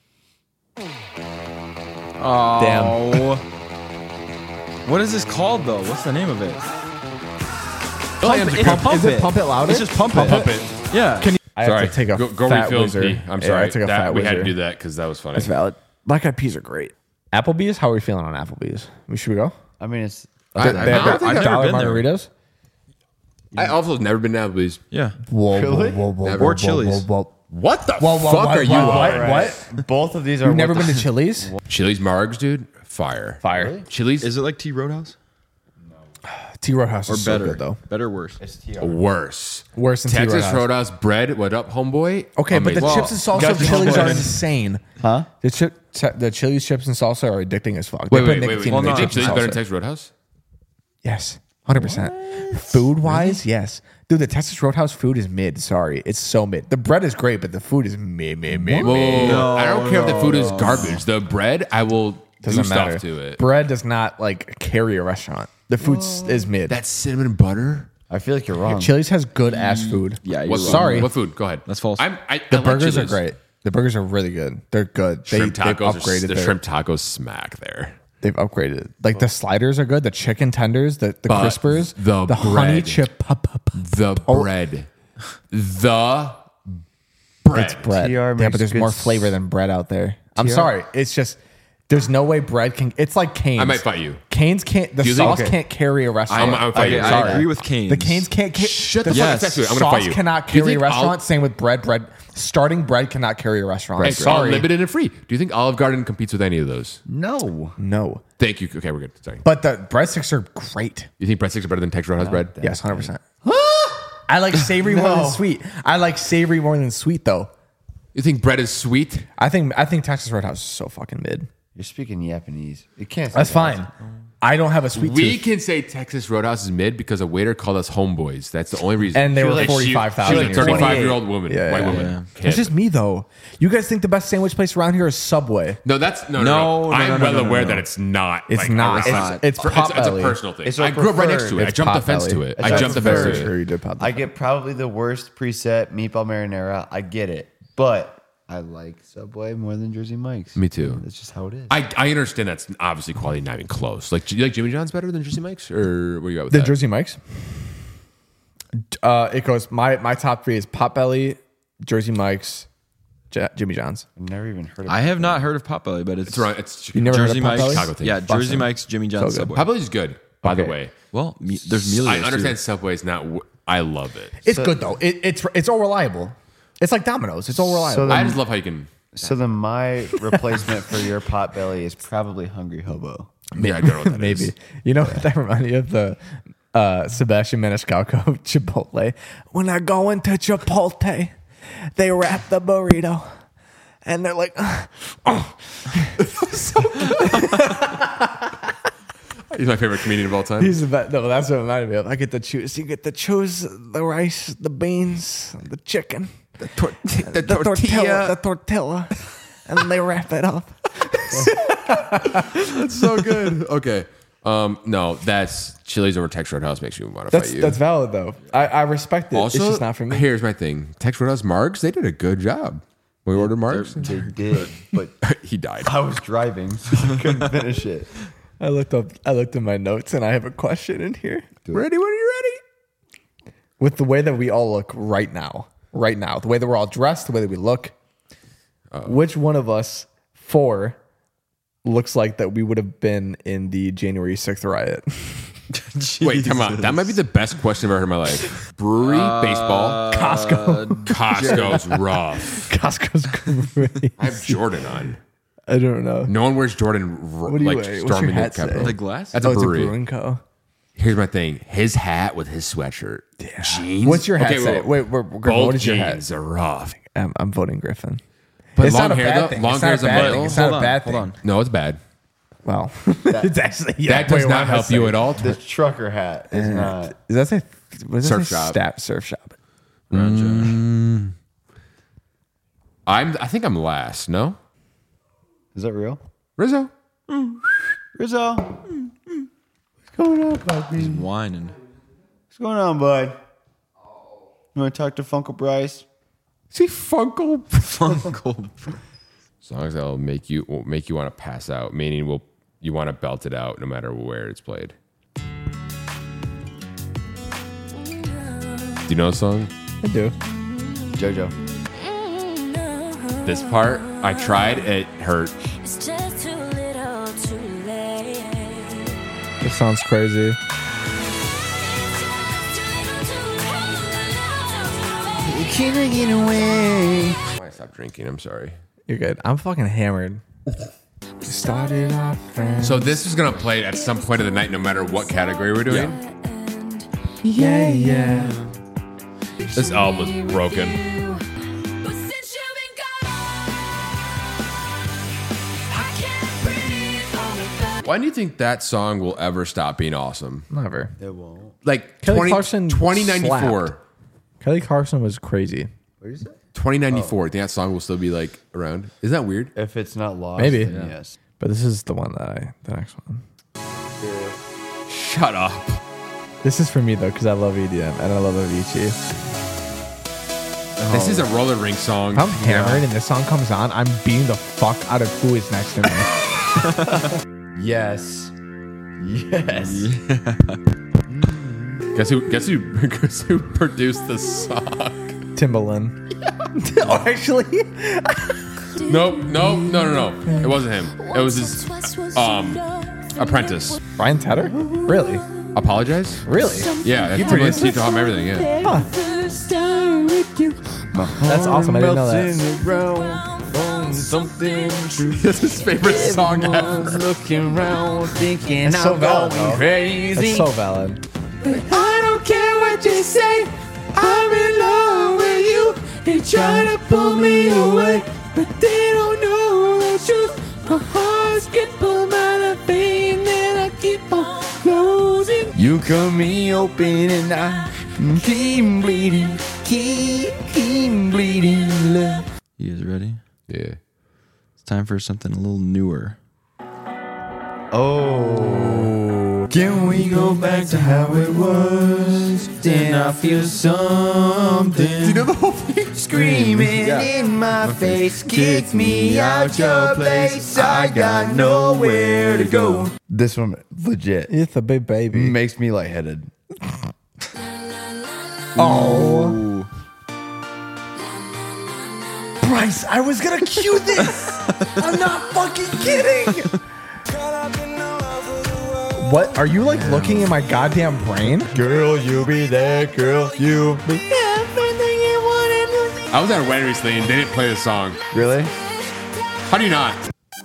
Damn. What is this called though? What's the name of it? Will.i.am's a good- Is it Pump It Louder? It's just pump it. Yeah. Can you? I have Sorry. to take a go fat refill wizard. pee. I'm Yeah, sorry. I took a That- fat we wizard. had to do that because that was funny. That's valid. Black Eyed Peas are great. Applebee's. How are we feeling on Applebee's? Should we go? I mean, it's. I They have don't think the I've dollar never been there. margaritas. I also have never been to Applebee's. Yeah. Whoa, Really? Or Chili's. What the fuck are you on? What? Both of these are. You've never been to Chili's? Chili's Margs, dude. Fire. Fire. Chili's Is it like T Roadhouse T Roadhouse or is so better good though. Better or worse? worse. Worse than Texas T-Roadhouse. Roadhouse bread. What up, homeboy? Okay, but the Amazing. chips and salsa got of the Chili's homeboy. are insane. Huh? The Chili's chips and salsa are addicting as fuck. Wait, They put wait. nicotine Well, in no, the you think chips and Chili's better than salsa. Texas Roadhouse? Yes, 100%. Food wise, yes. Dude, the Texas Roadhouse food is mid. Sorry, it's so mid. The bread is great, but the food is mid. Whoa. I don't care if the food is garbage. The bread, I will do Doesn't stuff matter. to it. Bread does not like carry a restaurant. The food is mid. That cinnamon butter. I feel like you're wrong. Chili's has good ass food. Yeah, you're What, wrong. Sorry. What food? Go ahead. That's false. I The like burgers are Chili's. great. The burgers are really good. They're good. Shrimp They've tacos. upgraded. The shrimp tacos smack there. They've upgraded. Like the sliders are good. The chicken tenders, the But crispers, the honey bread. chip. The bread. The bread. It's bread. TR Yeah, makes but there's good more flavor than bread out there. I'm TR sorry. It's just there's no way bread can. It's like Cane's. I might fight you. Cane's can't. The Do you think- sauce okay. can't carry a restaurant. I'm fighting you. Okay, Sorry. I agree with Cane's. The Cane's can't. Shut the the fuck up. That's good. I'm gonna fight you. Sauce cannot Do you carry a think restaurant. Same with bread. Bread starting bread cannot carry a restaurant. Hey, Sorry. unlimited and free. Do you think Olive Garden competes with any of those? No. No. Thank you. Okay, we're good. Sorry. But the breadsticks are great. You think breadsticks are better than Texas Roadhouse bread? Yes, 100%. I like savory more than sweet. I like savory more than sweet though. You think bread is sweet? I think Texas Roadhouse is so fucking mid. You're speaking Japanese. It can't. That's fine. I don't have a sweet We tooth. can say Texas Roadhouse is mid because a waiter called us homeboys. That's the only reason. And they were She- 45,000 She was a years old. 35-year-old woman, Yeah, white yeah, woman. yeah. Kid. It's just me though. You guys think the best sandwich place around here is Subway? No, that's no. No, I'm no, well no, no, aware no. that it's not. It's like, not. It's, It's- it's it's a Potbelly. personal thing. It's I grew up right next to it. I It's jumped the fence Potbelly. to it. It's I jumped the fence For to sure it. you did Potbelly. I get probably the worst preset meatball marinara. I get it, but I like Subway more than Jersey Mike's. Me too. That's just how it is. I understand that's obviously quality not even close. Like, do you like Jimmy John's better than Jersey Mike's, or where you at with The that? Jersey Mike's. It goes. My top three is Potbelly, Jersey Mike's, Jimmy John's. I've never even heard of I have not heard of Potbelly, but it's It's around. It's You never Jersey heard of Mike's. Potbelly? Chicago thing. Yeah, Jersey Boston. Mike's, Jimmy John's, So good. Subway. Potbelly's good, by the Okay. way. Well, there's Melios I understand too. Subway's not. I love it. It's good though. It's all reliable. It's like Domino's. It's all reliable. So I just love how you can. So then my replacement for your Potbelly is probably Hungry Hobo. Yeah, I don't know what that Maybe. is. You know what that reminded me of? The Sebastian Maniscalco of Chipotle. When I go into Chipotle, they wrap the burrito. And they're like, He's my favorite comedian of all time. he's the best. No, that's what it reminded me of. I get to choose. You get to choose the rice, the beans, the chicken, the tortilla, and then they wrap it up. so good. Okay. No, that's Chili's over Texas Roadhouse makes me want to fight you. That's valid though. I respect it. Also, it's just not for me. Here's my thing. Texas Roadhouse Margs, they did a good job. When we ordered Margs, They did, but he died. I was driving, so I couldn't finish it. I looked in my notes and I have a question in here. Ready when you're ready. With the way that we all look right now, the way that we're all dressed, the way that we look, which one of us four looks like that we would have been in the January 6th riot? Wait, come on. That might be the best question I've ever heard in my life. Brewery, baseball, Costco. Costco's rough. Costco's great. I have Jordan on. I don't know. No one wears Jordan do you like wear? What's your storming the hat say? Capitol. The glass? That's Oh, a it's a brewery. brewing co. Here's my thing. His hat with his sweatshirt. Jeans. What's your hat Okay, say? Wait, Both what is your hat? jeans are rough. I'm voting Griffin. But It's long not a hair bad though. thing. Long It's hair not is a a bad middle. thing. It's not a bad thing. Hold on. No, it's bad. Well, it's actually That does not help you at all. The trucker hat is not. Does that say what does that Surf say? shop. Surf shop. I think I'm last. No, Is that real? Rizzo. Rizzo, what's going on, puppy? Whining. What's going on, bud? You want to talk to Funko Bryce? See Funkle. Funkle. Songs that'll make you want to pass out. Meaning, you want to belt it out no matter where it's played. Do you know the song? I do. JoJo. This part, I tried. It hurt. It's just too little, too late. This sounds crazy. I stopped drinking. I'm sorry. You're good. I'm fucking hammered. Started off friends. So this is gonna play at some point of the night, no matter what category we're doing. Yeah, yeah. This album is broken. But since you've been gone, I can't breathe on without. Why do you think that song will ever stop being awesome? Never. It won't. Like Kelly Clarkson 2094. slapped. Kelly Clarkson was crazy. What is it? 2094. I think that song will still be like around. Isn't that weird? If it's not lost, Maybe. then yes. But this is the one the next one. Shut up. This is for me though, because I love EDM and I love Avicii. This is a roller rink song. If I'm hammered and this song comes on, I'm beating the fuck out of who is next to me. Yes. Yes. Guess who produced the song? Timbaland. Oh, actually, Nope. No. It wasn't him. It was his apprentice. Brian Tedder? Really? Apologize? Really? Yeah, that's produced Timbaland's Teeth Home everything. Yeah. That's awesome. I didn't know that. That's his favorite song ever. Looking around, thinking It's so valid. Though. It's so valid. I don't care what you say. I'm in love with you. They try to pull me away. but they don't know the truth. My heart skip on my vein, and I keep on closing. You cut me open and I keep bleeding, keep bleeding, love. You guys ready? Yeah. It's time for something a little newer. Oh, can we go back to how it was? Then I feel something. Do you know the whole thing? Screaming in my face, kick me out your place. I got nowhere to go. This one, legit, It's a big baby. makes me lightheaded. Oh. Bryce, I was gonna cue this. I'm not fucking kidding. What? Are you like looking in my goddamn brain? Girl, you be there, girl, you be. I was at a wedding recently and they didn't play the song. Really? How do you not?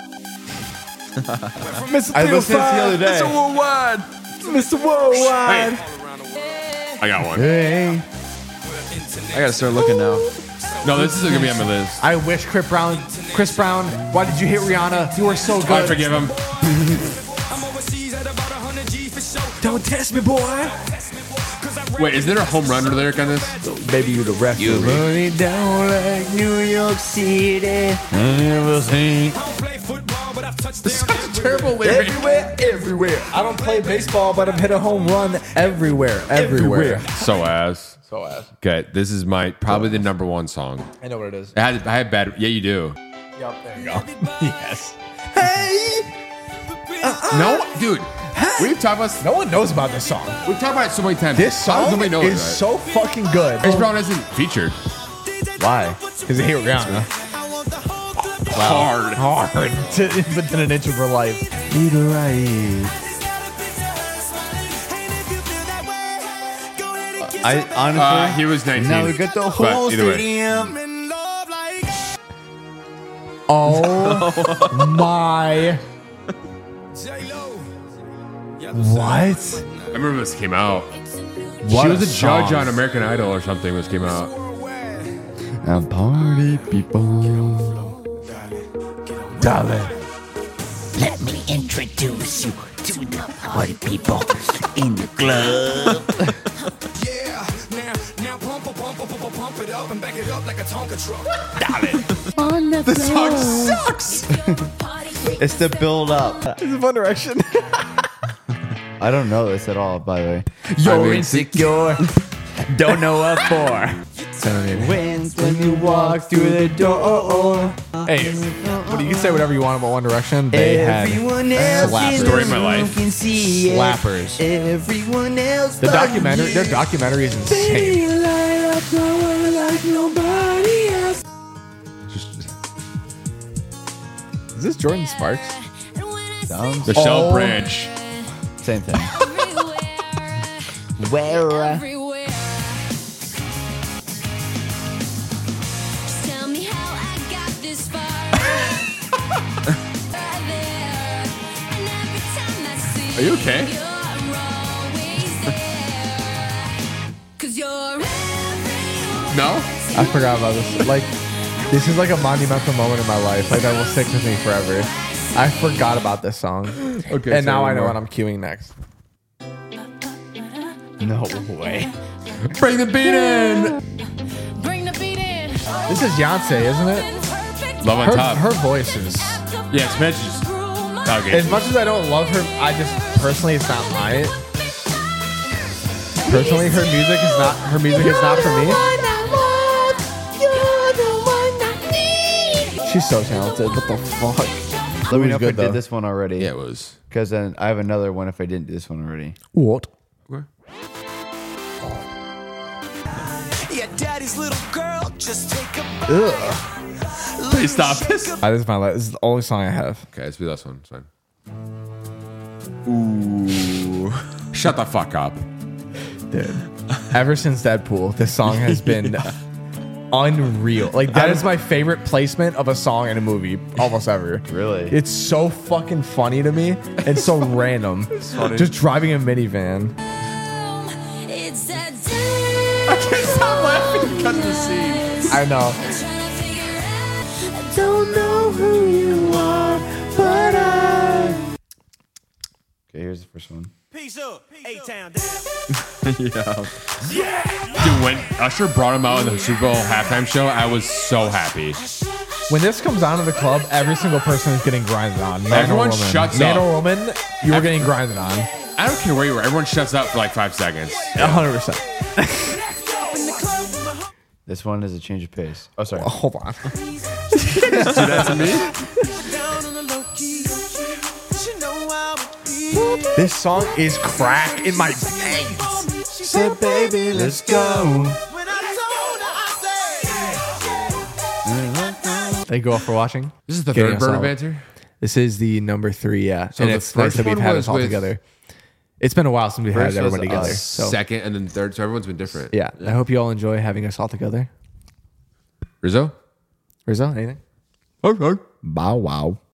Mr. I listened to it the other day. Mr. Worldwide. Hey. I got one. Hey. I gotta start looking now. No, this is gonna be on my list. I wish Chris Brown, why did you hit Rihanna? You were so good. I forgive him. Don't test me, boy. Wait, is there a home run lyric on this? Baby, you the ref. You run it down like New York City. I never seen. Such a terrible lyric. Everywhere. I don't play baseball, but I've hit a home run everywhere. So ass. So ass. Okay, this is my probably the number one song. I know what it is. I had bad. Yeah, you do. Yup, there you go. Yes. No, dude. We've talked about. No one knows about this song. We've talked about it so many times. This How does song nobody know is it, right? so fucking good. Chris Brown isn't featured. Why? Because they hate Rihanna. Hard. Hard. Within an inch of her life. Either right. I honestly. He was 19. Now we got the But whole either way. stadium. Oh my. What? I remember this came out. What She was a song. judge on American Idol or something when this came out. And party people. Darling. Let me introduce you to the party people in the club. This song sucks. It's the build up. This is One Direction. I don't know this at all, by the way. You're insecure. Don't know what for. When you walk through the door. Hey, well, you can say whatever you want about One Direction. They had slappers. Story of my life. Slappers. Everyone else. The documentary, their documentary is insane. Is this Jordan Sparks? Sounds Michelle Oh. Branch. same thing. Where? Tell me how I got this far. And every time I see Are you okay? you're always there. 'Cause you're everywhere. No? I forgot about this. Like, this is like a monumental moment in my life. Like, that will stick with me forever. I forgot about this song. Okay. And now I know more. what I'm queuing next. No way. Bring the beat in. Bring the beat in. This is Beyonce, isn't it? Love on top. Her voice is. Yeah, Smash is. Okay. As much as I don't love her, I just personally, it's not my. Personally, her music is not for me. She's so talented. What the fuck? Let me It know was if I good, though. did this one already. Yeah, it was. Because then I have another one if I didn't do this one already. What? Yeah, daddy's little girl, just take a Ugh. Please stop this. This is my last. This is the only song I have. Okay, let's do this one. It's fine. Ooh. Shut the fuck up. Dude. Ever since Deadpool, this song has been unreal. Like, that is my favorite placement of a song in a movie almost ever. Really? It's so fucking funny to me and so random. Just driving a minivan. It's that I can't stop laughing because of the scene. I know. trying to figure out I don't know who you are, but I. Okay, here's the first one. Peace up, A-Town down. Dude, when Usher brought him out in the Super Bowl halftime show, I was so happy. When this comes on in the club, every single person is getting grinded on. Man Everyone or woman. shuts Man up. or woman, you are getting grinded on. I don't care where you were. Everyone shuts up for like 5 seconds. 100%. This one is a change of pace. Oh, sorry. Hold on. This song is crack in my veins. Said, baby, let's go. Thank you all for watching. This is the Getting third us burner all- banter. This is the number 3, yeah. So And the it's nice first that we've one had was us all with- together. It's been a while since we've had First was everybody together. us. So Second and then third. So everyone's been different. yeah, I hope you all enjoy having us all together. Rizzo? Rizzo, anything? Bow wow.